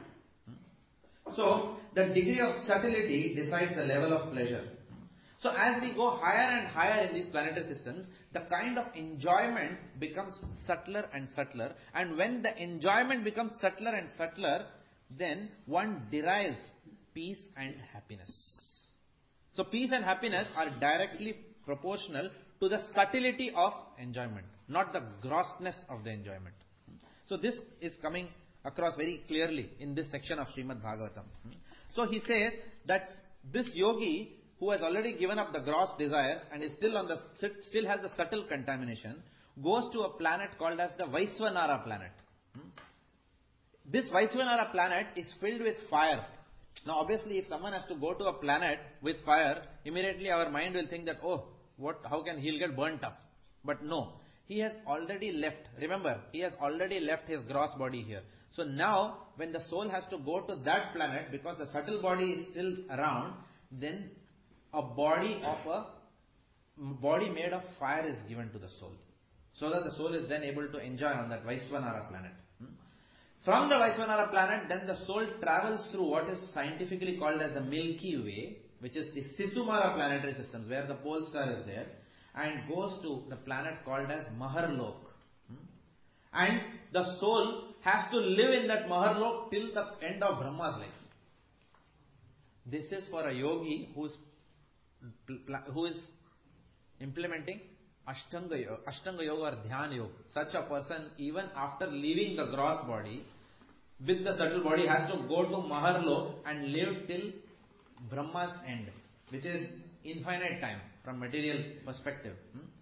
So the degree of subtlety decides the level of pleasure. So as we go higher and higher in these planetary systems, the kind of enjoyment becomes subtler and subtler. And when the enjoyment becomes subtler and subtler, then one derives peace and happiness. So peace and happiness are directly proportional to the subtlety of enjoyment, not the grossness of the enjoyment. So this is coming across very clearly in this section of Srimad Bhagavatam. So he says that this yogi who has already given up the gross desires and is still has the subtle contamination, goes to a planet called as the Vaisvanara planet. This Vaisvanara planet is filled with fire. Now obviously if someone has to go to a planet with fire, immediately our mind will think that, oh, how can he'll get burnt up? But no, he has already left. Remember, he has already left his gross body here. So now, when the soul has to go to that planet, because the subtle body is still around, then a body made of fire is given to the soul, so that the soul is then able to enjoy on that Vaisvanara planet. From the Vaisvanara planet, then the soul travels through what is scientifically called as the Milky Way, which is the Sisumara planetary systems, where the pole star is there, and goes to the planet called as Maharlok. And the soul has to live in that Maharlok till the end of Brahma's life. This is for a yogi who is implementing Ashtanga Yoga or Dhyana Yoga. Such a person, even after leaving the gross body, with the subtle body, has to go to Maharlok and live till Brahma's end, which is infinite time from material perspective.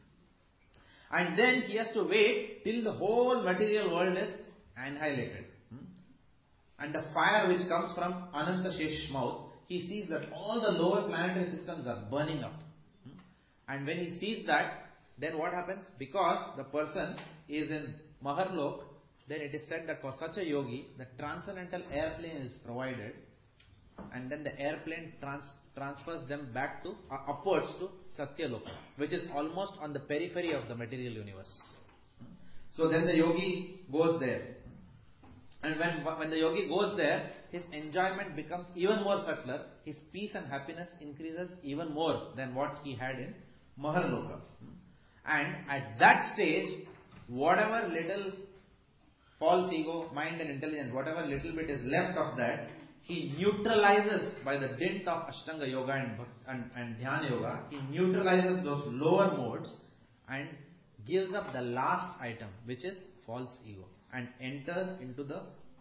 And then he has to wait till the whole material world is annihilated. And the fire which comes from Ananta Shesh mouth, he sees that all the lower planetary systems are burning up. And when he sees that, then what happens? Because the person is in Maharlok, then it is said that for such a yogi, the transcendental airplane is provided, and then the airplane transfers them back to upwards to Satyaloka, which is almost on the periphery of the material universe. So then the yogi goes there. And when the yogi goes there, his enjoyment becomes even more subtler, his peace and happiness increases even more than what he had in Maharloka. And at that stage, whatever little false ego, mind and intelligence, whatever little bit is left of that, he neutralizes by the dint of Ashtanga Yoga and Dhyana Yoga, he neutralizes those lower modes and gives up the last item, which is false ego, and enters into the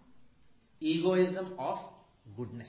egoism of goodness.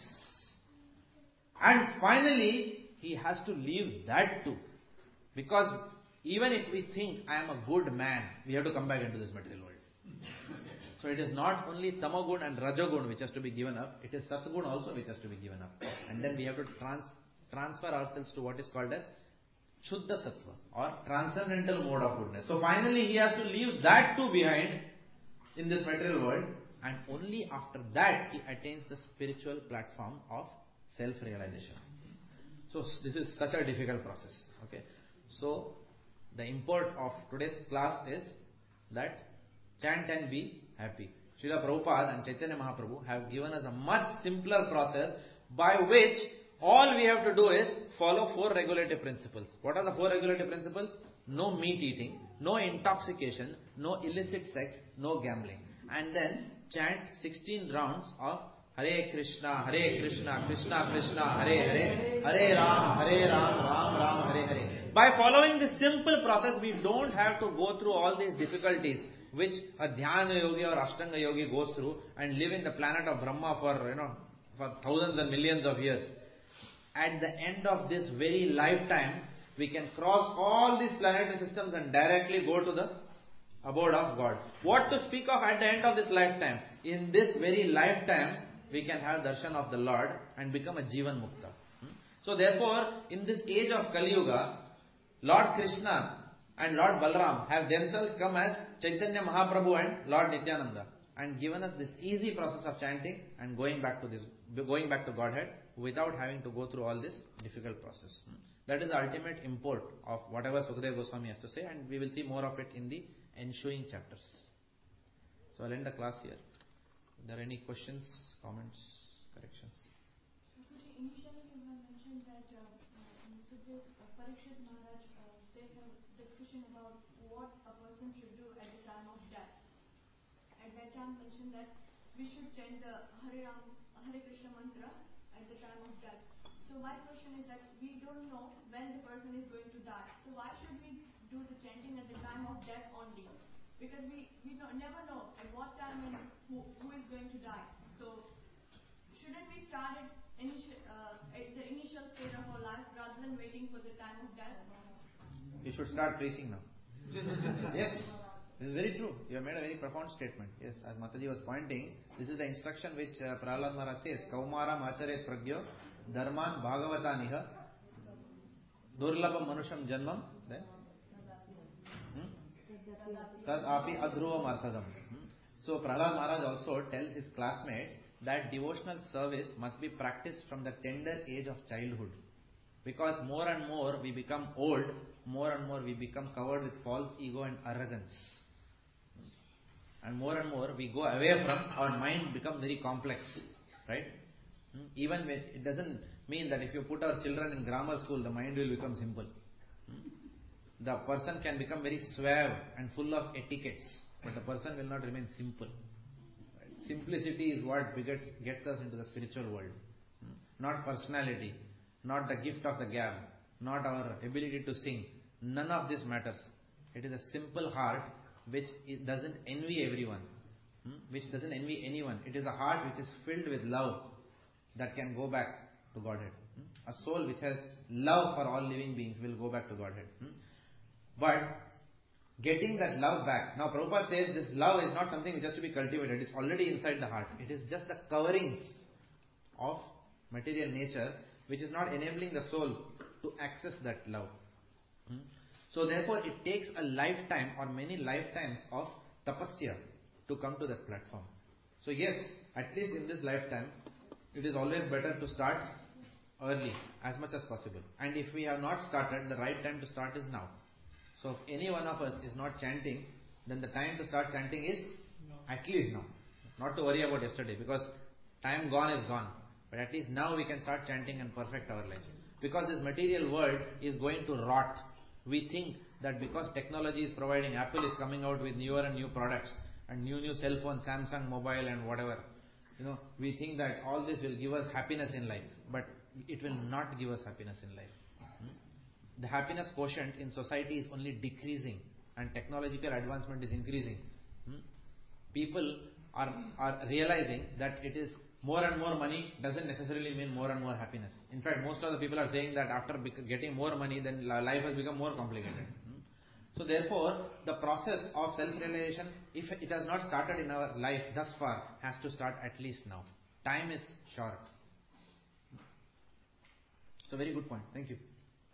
And finally, he has to leave that too. Because even if we think I am a good man, we have to come back into this material world. So it is not only Tamagun and Rajagun which has to be given up, it is Satgun also which has to be given up. And then we have to transfer ourselves to what is called as Shuddha Sattva, or transcendental mode of goodness. So finally he has to leave that too behind in this material world, and only after that he attains the spiritual platform of self-realization. So this is such a difficult process. Okay. So the import of today's class is that chant and be happy. Srila Prabhupada and Chaitanya Mahaprabhu have given us a much simpler process by which all we have to do is follow 4 regulative principles. What are the 4 regulative principles? No meat eating, no intoxication, no illicit sex, no gambling. And then chant 16 rounds of Hare Krishna, Krishna Krishna, Hare Hare, Hare Ram, Ram Ram, Hare Hare. By following this simple process, we don't have to go through all these difficulties which a Dhyana Yogi or Ashtanga Yogi goes through and live in the planet of Brahma for thousands and millions of years. At the end of this very lifetime, we can cross all these planetary systems and directly go to the abode of God. What to speak of at the end of this lifetime? In this very lifetime, we can have darshan of the Lord and become a Jivan Mukta. So therefore, in this age of Kali Yuga, Lord Krishna and Lord Balram have themselves come as Chaitanya Mahaprabhu and Lord Nityananda and given us this easy process of chanting and going back to Godhead without having to go through all this difficult process. That is the ultimate import of whatever Sukadeva Goswami has to say, and we will see more of it in the ensuing chapters. So I'll end the class here. Are there any questions, comments, corrections? Initially you have mentioned that Parikshit Maharaj, they have discussion about what a person should do at the time of death. At that time mentioned that we should chant the Hare Krishna mantra at the time of death. So my question is that we don't know when the person is going to die. So why should we do the chanting at the time of death only? Because we never know at what time and who is going to die. So shouldn't we start it at the initial stage of our life rather than waiting for the time of death? You should start preaching now. Yes, this is very true. You have made a very profound statement. Yes, as Mataji was pointing, this is the instruction which Prahlad Maharaj says, Kaumaram acharet pragyo dharman bhagavata niha durlabham manusham janmam then tad api adhruvam arthadam. So Prahlad Maharaj also tells his classmates that devotional service must be practiced from the tender age of childhood. Because more and more we become old, more and more we become covered with false ego and arrogance. And more we go away from, our mind becomes very complex. Right? Even when, it doesn't mean that if you put our children in grammar school, the mind will become simple. The person can become very suave and full of etiquettes, but the person will not remain simple. Right? Simplicity is what gets us into the spiritual world. Not personality, not the gift of the gab, not our ability to sing. None of this matters. It is a simple heart which doesn't envy everyone, which doesn't envy anyone. It is a heart which is filled with love that can go back to Godhead. A soul which has love for all living beings will go back to Godhead. But getting that love back. Now Prabhupada says this love is not something which has to be cultivated. It is already inside the heart. It is just the coverings of material nature which is not enabling the soul to access that love. So therefore it takes a lifetime or many lifetimes of tapasya to come to that platform. So yes, at least in this lifetime, it is always better to start early as much as possible. And if we have not started, the right time to start is now. So if any one of us is not chanting, then the time to start chanting is at least now. Not to worry about yesterday, because time gone is gone. But at least now we can start chanting and perfect our lives. Because this material world is going to rot. We think that because technology is providing, Apple is coming out with newer and new products and new cell phone, Samsung mobile and whatever. We think that all this will give us happiness in life. But it will not give us happiness in life. The happiness quotient in society is only decreasing and technological advancement is increasing. People are realizing that it is more and more money doesn't necessarily mean more and more happiness. In fact, most of the people are saying that after getting more money, then life has become more complicated. So therefore, the process of self-realization, if it has not started in our life thus far, has to start at least now. Time is short. So very good point. Thank you.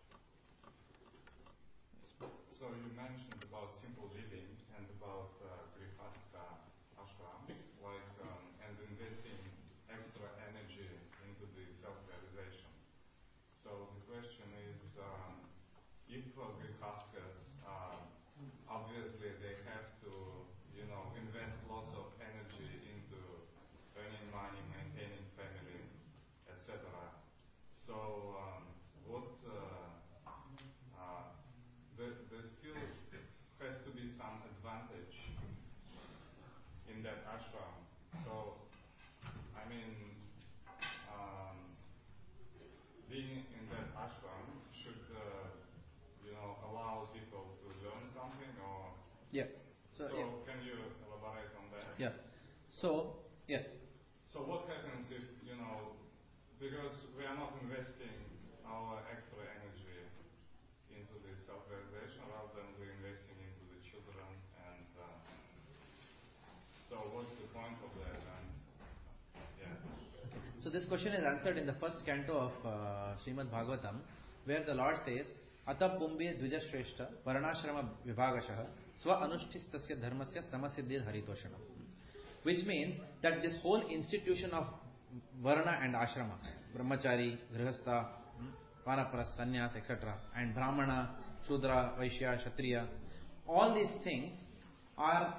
So you mentioned about simple living and about Grihastha ashram, and investing extra energy into the self-realization. So the question is, if Grihasthas, obviously they have to, invest lots of energy into earning money, maintaining family, etc. So there still has to be some advantage in that ashram. So, being in that ashram should, allow people to learn something, or yeah. So can you elaborate on that? Yeah. So what happens if, because we are not investing our extra energy into the self-realization rather than we're investing into the children, and so what's the point of that? And So this question is answered in the first canto of Srimad Bhagavatam, where the Lord says, Ata Pumbir Dvijashreshta Varnashrama Vibhagashaha Swa Anushtistasya Dharmasya Samasiddhir Haritoshanam. Which means that this whole institution of Varna and Ashrama, Brahmachari, Grihastha, Vanaparas, Sannyas, etc., and Brahmana, Shudra, Vaishya, Kshatriya, all these things are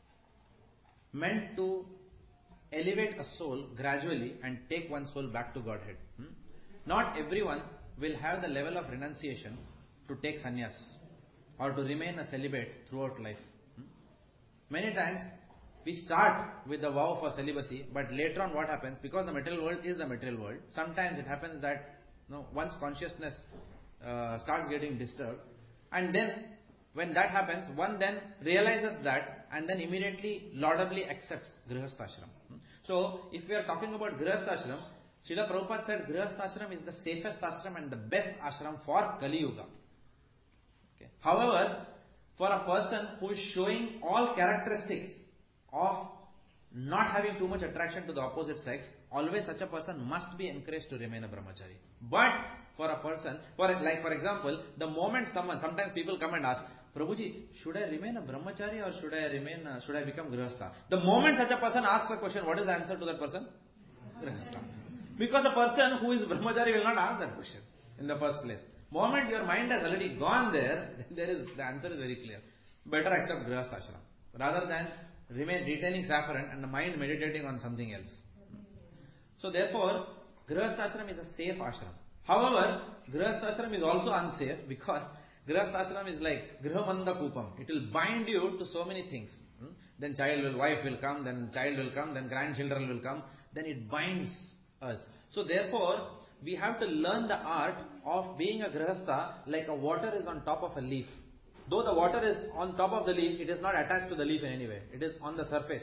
meant to elevate a soul gradually and take one soul back to Godhead. Not everyone will have the level of renunciation to take sannyas or to remain a celibate throughout life. Many times we start with the vow for celibacy, but later on what happens, because the material world is the material world, sometimes it happens that once consciousness starts getting disturbed, and then when that happens, one then realizes that and then immediately laudably accepts Grihasthashram. So, if we are talking about Grihasthashram, Srila Prabhupada said Grihasthashram is the safest ashram and the best ashram for Kali Yuga. Okay. However, for a person who is showing all characteristics of not having too much attraction to the opposite sex, always such a person must be encouraged to remain a brahmachari. But for a person, for example, the moment sometimes people come and ask, Prabhuji, should I remain a brahmachari or should I become grihastha? The moment such a person asks the question, what is the answer to that person? Grihastha. Because a person who is brahmachari will not ask that question in the first place. Moment your mind has already gone there, then the answer is very clear. Better accept grihastha ashram rather than retaining saffron and the mind meditating on something else. So therefore, grihastha ashram is a safe ashram. However, grihastha ashram is also unsafe because grihastha ashram is like grihamanda kupam. It will bind you to so many things. Then wife will come, then child will come, then grandchildren will come. Then it binds us. So therefore, we have to learn the art of being a grihastha like a water is on top of a leaf. Though the water is on top of the leaf, it is not attached to the leaf in any way. It is on the surface.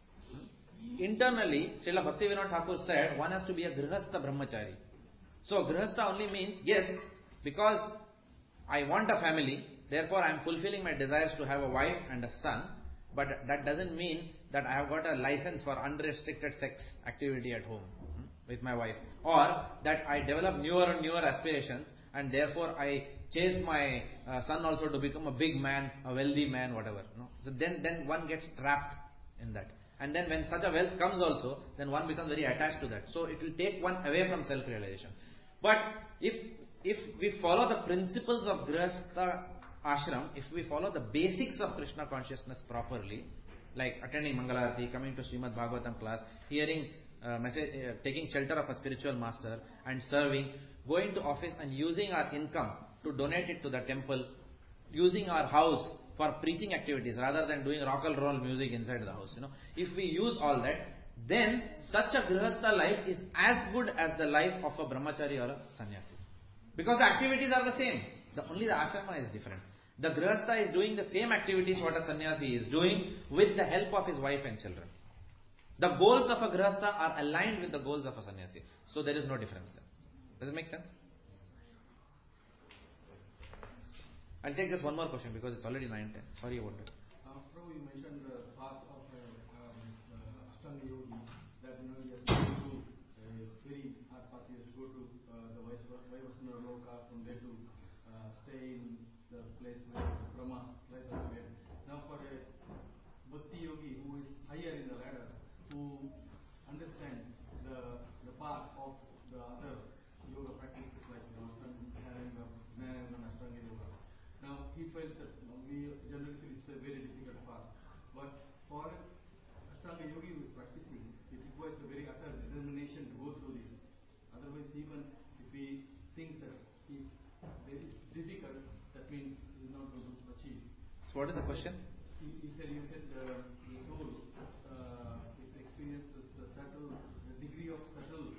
Internally, Srila Bhaktivinoda Thakur said, one has to be a grihastha brahmachari. So grihastha only means, yes, because I want a family, therefore I am fulfilling my desires to have a wife and a son, but that doesn't mean that I have got a license for unrestricted sex activity at home with my wife, or that I develop newer and newer aspirations and therefore I chase my son also to become a big man, a wealthy man, whatever. So then one gets trapped in that. And then when such a wealth comes also, then one becomes very attached to that. So it will take one away from self-realization. But if we follow the principles of Grihastha ashram, if we follow the basics of Krishna consciousness properly, like attending Mangalarati, coming to Srimad Bhagavatam class, hearing taking shelter of a spiritual master and serving, going to office and using our income to donate it to the temple, using our house for preaching activities rather than doing rock and roll music inside the house. If we use all that, then such a grihastha life is as good as the life of a brahmachari or a sannyasi. Because the activities are the same. Only the ashrama is different. The grihastha is doing the same activities what a sannyasi is doing with the help of his wife and children. The goals of a grihastha are aligned with the goals of a sannyasi. So there is no difference there. Does it make sense? I'll take just one more question because it's already 9:10. Sorry about it. Prabhu, you mentioned the path of Ashtanga Yogi, that he has to go to a very hard path. He has to go to the Vaivasana Loka, from there to stay in the place where Brahma lies elsewhere. Now for a Bhakti Yogi who is higher in the ladder, who understands the path of the other yoga practices like Ashtanga Yoga, Jnana and Ashtanga Yoga. Now he felt that we generally feel it's a very difficult path. But for Ashtanga Yogi who is practicing, it requires a very utter determination to go through this. Otherwise, even if he thinks that if there is difficult, that means he is not going to achieve. So what is the question? You said the soul it experiences the degree of subtle.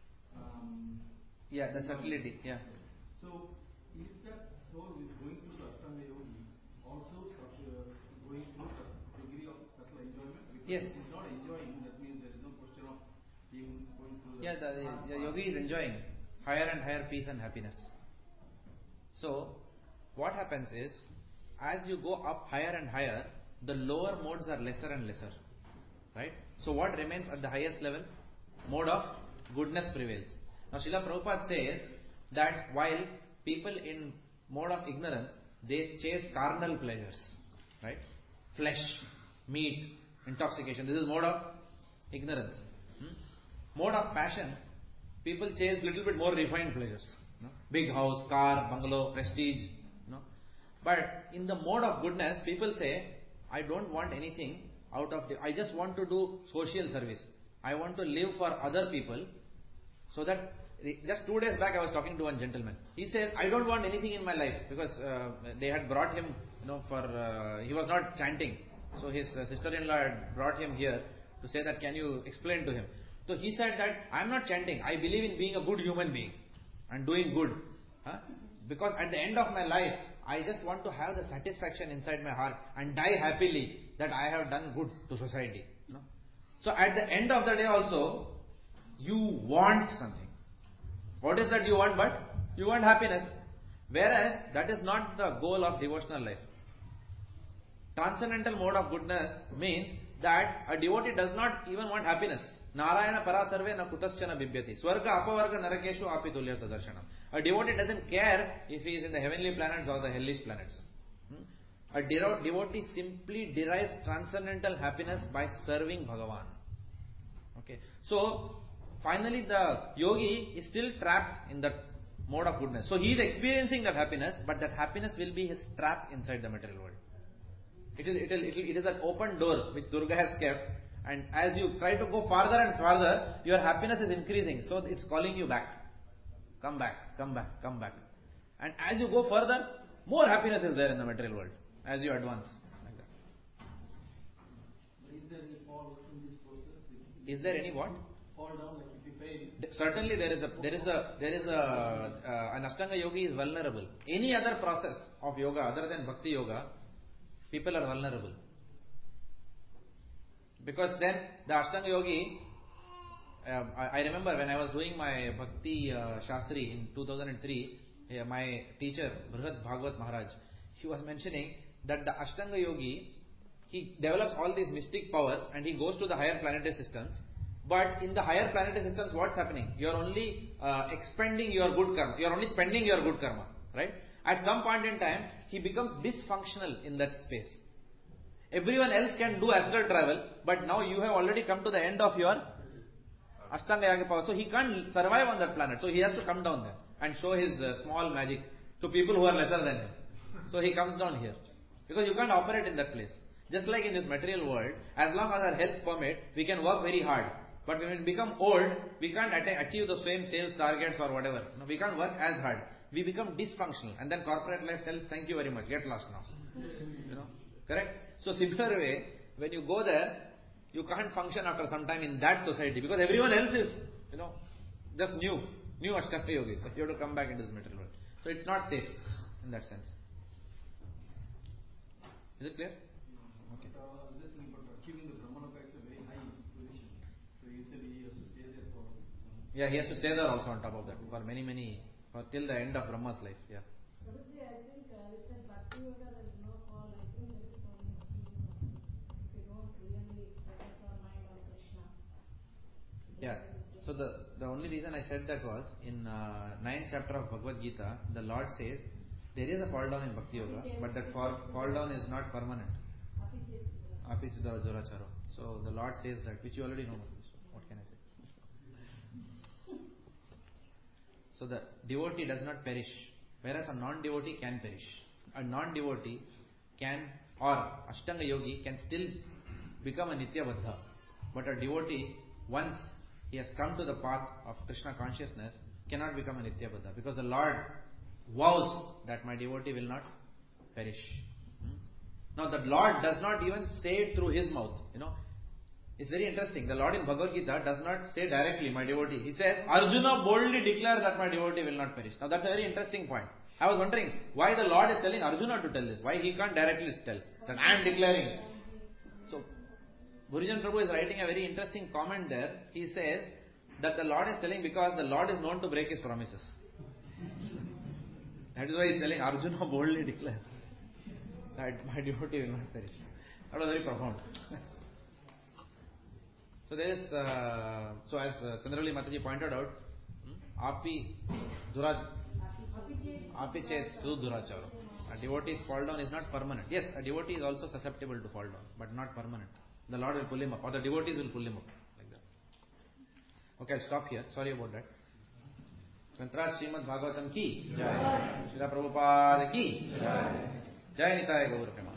The subtlety. Yeah. So is that soul is going through the Ashtanga Yogi also going through the degree of subtle enjoyment? Because Yes. if he's not enjoying, that means there is no question of him going through the The yogi is enjoying higher and higher peace and happiness. So, what happens is, as you go up higher and higher, the lower modes are lesser and lesser. Right? So what remains at the highest level? Mode of goodness prevails. Now Srila Prabhupada says that while people in mode of ignorance, they chase carnal pleasures, right? Flesh, meat, intoxication. This is mode of ignorance. Mode of passion, people chase little bit more refined pleasures. Big house, car, bungalow, prestige. But in the mode of goodness, people say, I don't want anything out of I just want to do social service. I want to live for other people, so that just 2 days back I was talking to one gentleman. He says, I don't want anything in my life, because they had brought him, he was not chanting. So his sister-in-law had brought him here to say that, can you explain to him? So he said that, I am not chanting. I believe in being a good human being and doing good. Because at the end of my life, I just want to have the satisfaction inside my heart and die happily that I have done good to society. So at the end of the day also, you want something. What is that you want? But you want happiness. Whereas that is not the goal of devotional life. Transcendental mode of goodness means that a devotee does not even want happiness. Narayana parasarve na kutaschana bibhyati. Swarga apavarga narakeshu apitulyartha darshanam. A devotee doesn't care if he is in the heavenly planets or the hellish planets. A devotee simply derives transcendental happiness by serving Bhagavan. Okay. So, finally the yogi is still trapped in that mode of goodness. So, he is experiencing that happiness, but that happiness will be his trap inside the material world. It is an open door which Durga has kept, and as you try to go farther and farther, your happiness is increasing. So, it's calling you back. Come back, come back, come back. And as you go further, more happiness is there in the material world as you advance. Like that. Is there any fall in this process? Is there any what? Fall down, like if you fail. Certainly there is an Ashtanga yogi is vulnerable. Any other process of yoga other than Bhakti yoga, people are vulnerable. Because then the Ashtanga yogi, I remember when I was doing my Bhakti Shastri in 2003, my teacher, Brihat Bhagavat Maharaj, he was mentioning that the Ashtanga yogi, he develops all these mystic powers and he goes to the higher planetary systems. But in the higher planetary systems, what's happening? You are only expending your good karma. You are only spending your good karma. Right? At some point in time, he becomes dysfunctional in that space. Everyone else can do astral travel, but now you have already come to the end of your Ashtanga Yoga power. So he can't survive on that planet. So he has to come down there and show his small magic to people who are lesser than him. So he comes down here. Because you can't operate in that place. Just like in this material world, as long as our health permit, we can work very hard. But when we become old, we can't achieve the same sales targets or whatever. No, we can't work as hard. We become dysfunctional. And then corporate life tells, thank you very much, get lost now. Correct? So similar way, when you go there, you can't function after some time in that society. Because everyone else is, just new Ashtanga yogis. So you have to come back into this material world. So it's not safe in that sense. Is it clear? Okay. Just about achieving the Brahmaloka is a very high position. So you said he has to stay there for. Yeah, he has to stay there also on top of that for for till the end of Brahma's life. Yeah. Prabhuji, I think you said Bhakti Yoga there is no fall. I think there is fall in Bhakti Yoga also. If you don't really focus our mind on Krishna. Yeah. So the only reason I said that was in 9th chapter of Bhagavad Gita, the Lord says there is a fall down in Bhakti Yoga, but that fall down is not permanent. Api Chidara Joracharo. So the Lord says that, which you already know. So what can I say? So the devotee does not perish, whereas a non-devotee can perish. A non-devotee can, or Ashtanga yogi can still become a Nitya Baddha. But a devotee, once he has come to the path of Krishna consciousness, cannot become a Nitya Baddha. Because the Lord vows that my devotee will not perish. Now the Lord does not even say it through his mouth. It's very interesting. The Lord in Bhagavad Gita does not say directly, my devotee. He says, Arjuna boldly declares that my devotee will not perish. Now that's a very interesting point. I was wondering why the Lord is telling Arjuna to tell this. Why he can't directly tell that I am declaring. So Bhurijan Prabhu is writing a very interesting comment there. He says that the Lord is telling because the Lord is known to break his promises. That is why he is telling Arjuna boldly declare that my devotee will not perish. That was very profound. So there is, so as Chandrali Mataji pointed out, Api Chet Suduracharo. A devotee's fall down is not permanent. Yes, a devotee is also susceptible to fall down, but not permanent. The Lord will pull him up, or the devotees will pull him up, like that. Okay, I'll stop here. Sorry about that. Santraj Srimad Bhagavatam ki Jai. Srila Prabhupada ki Jai. Jai Nitai Gaur Prema.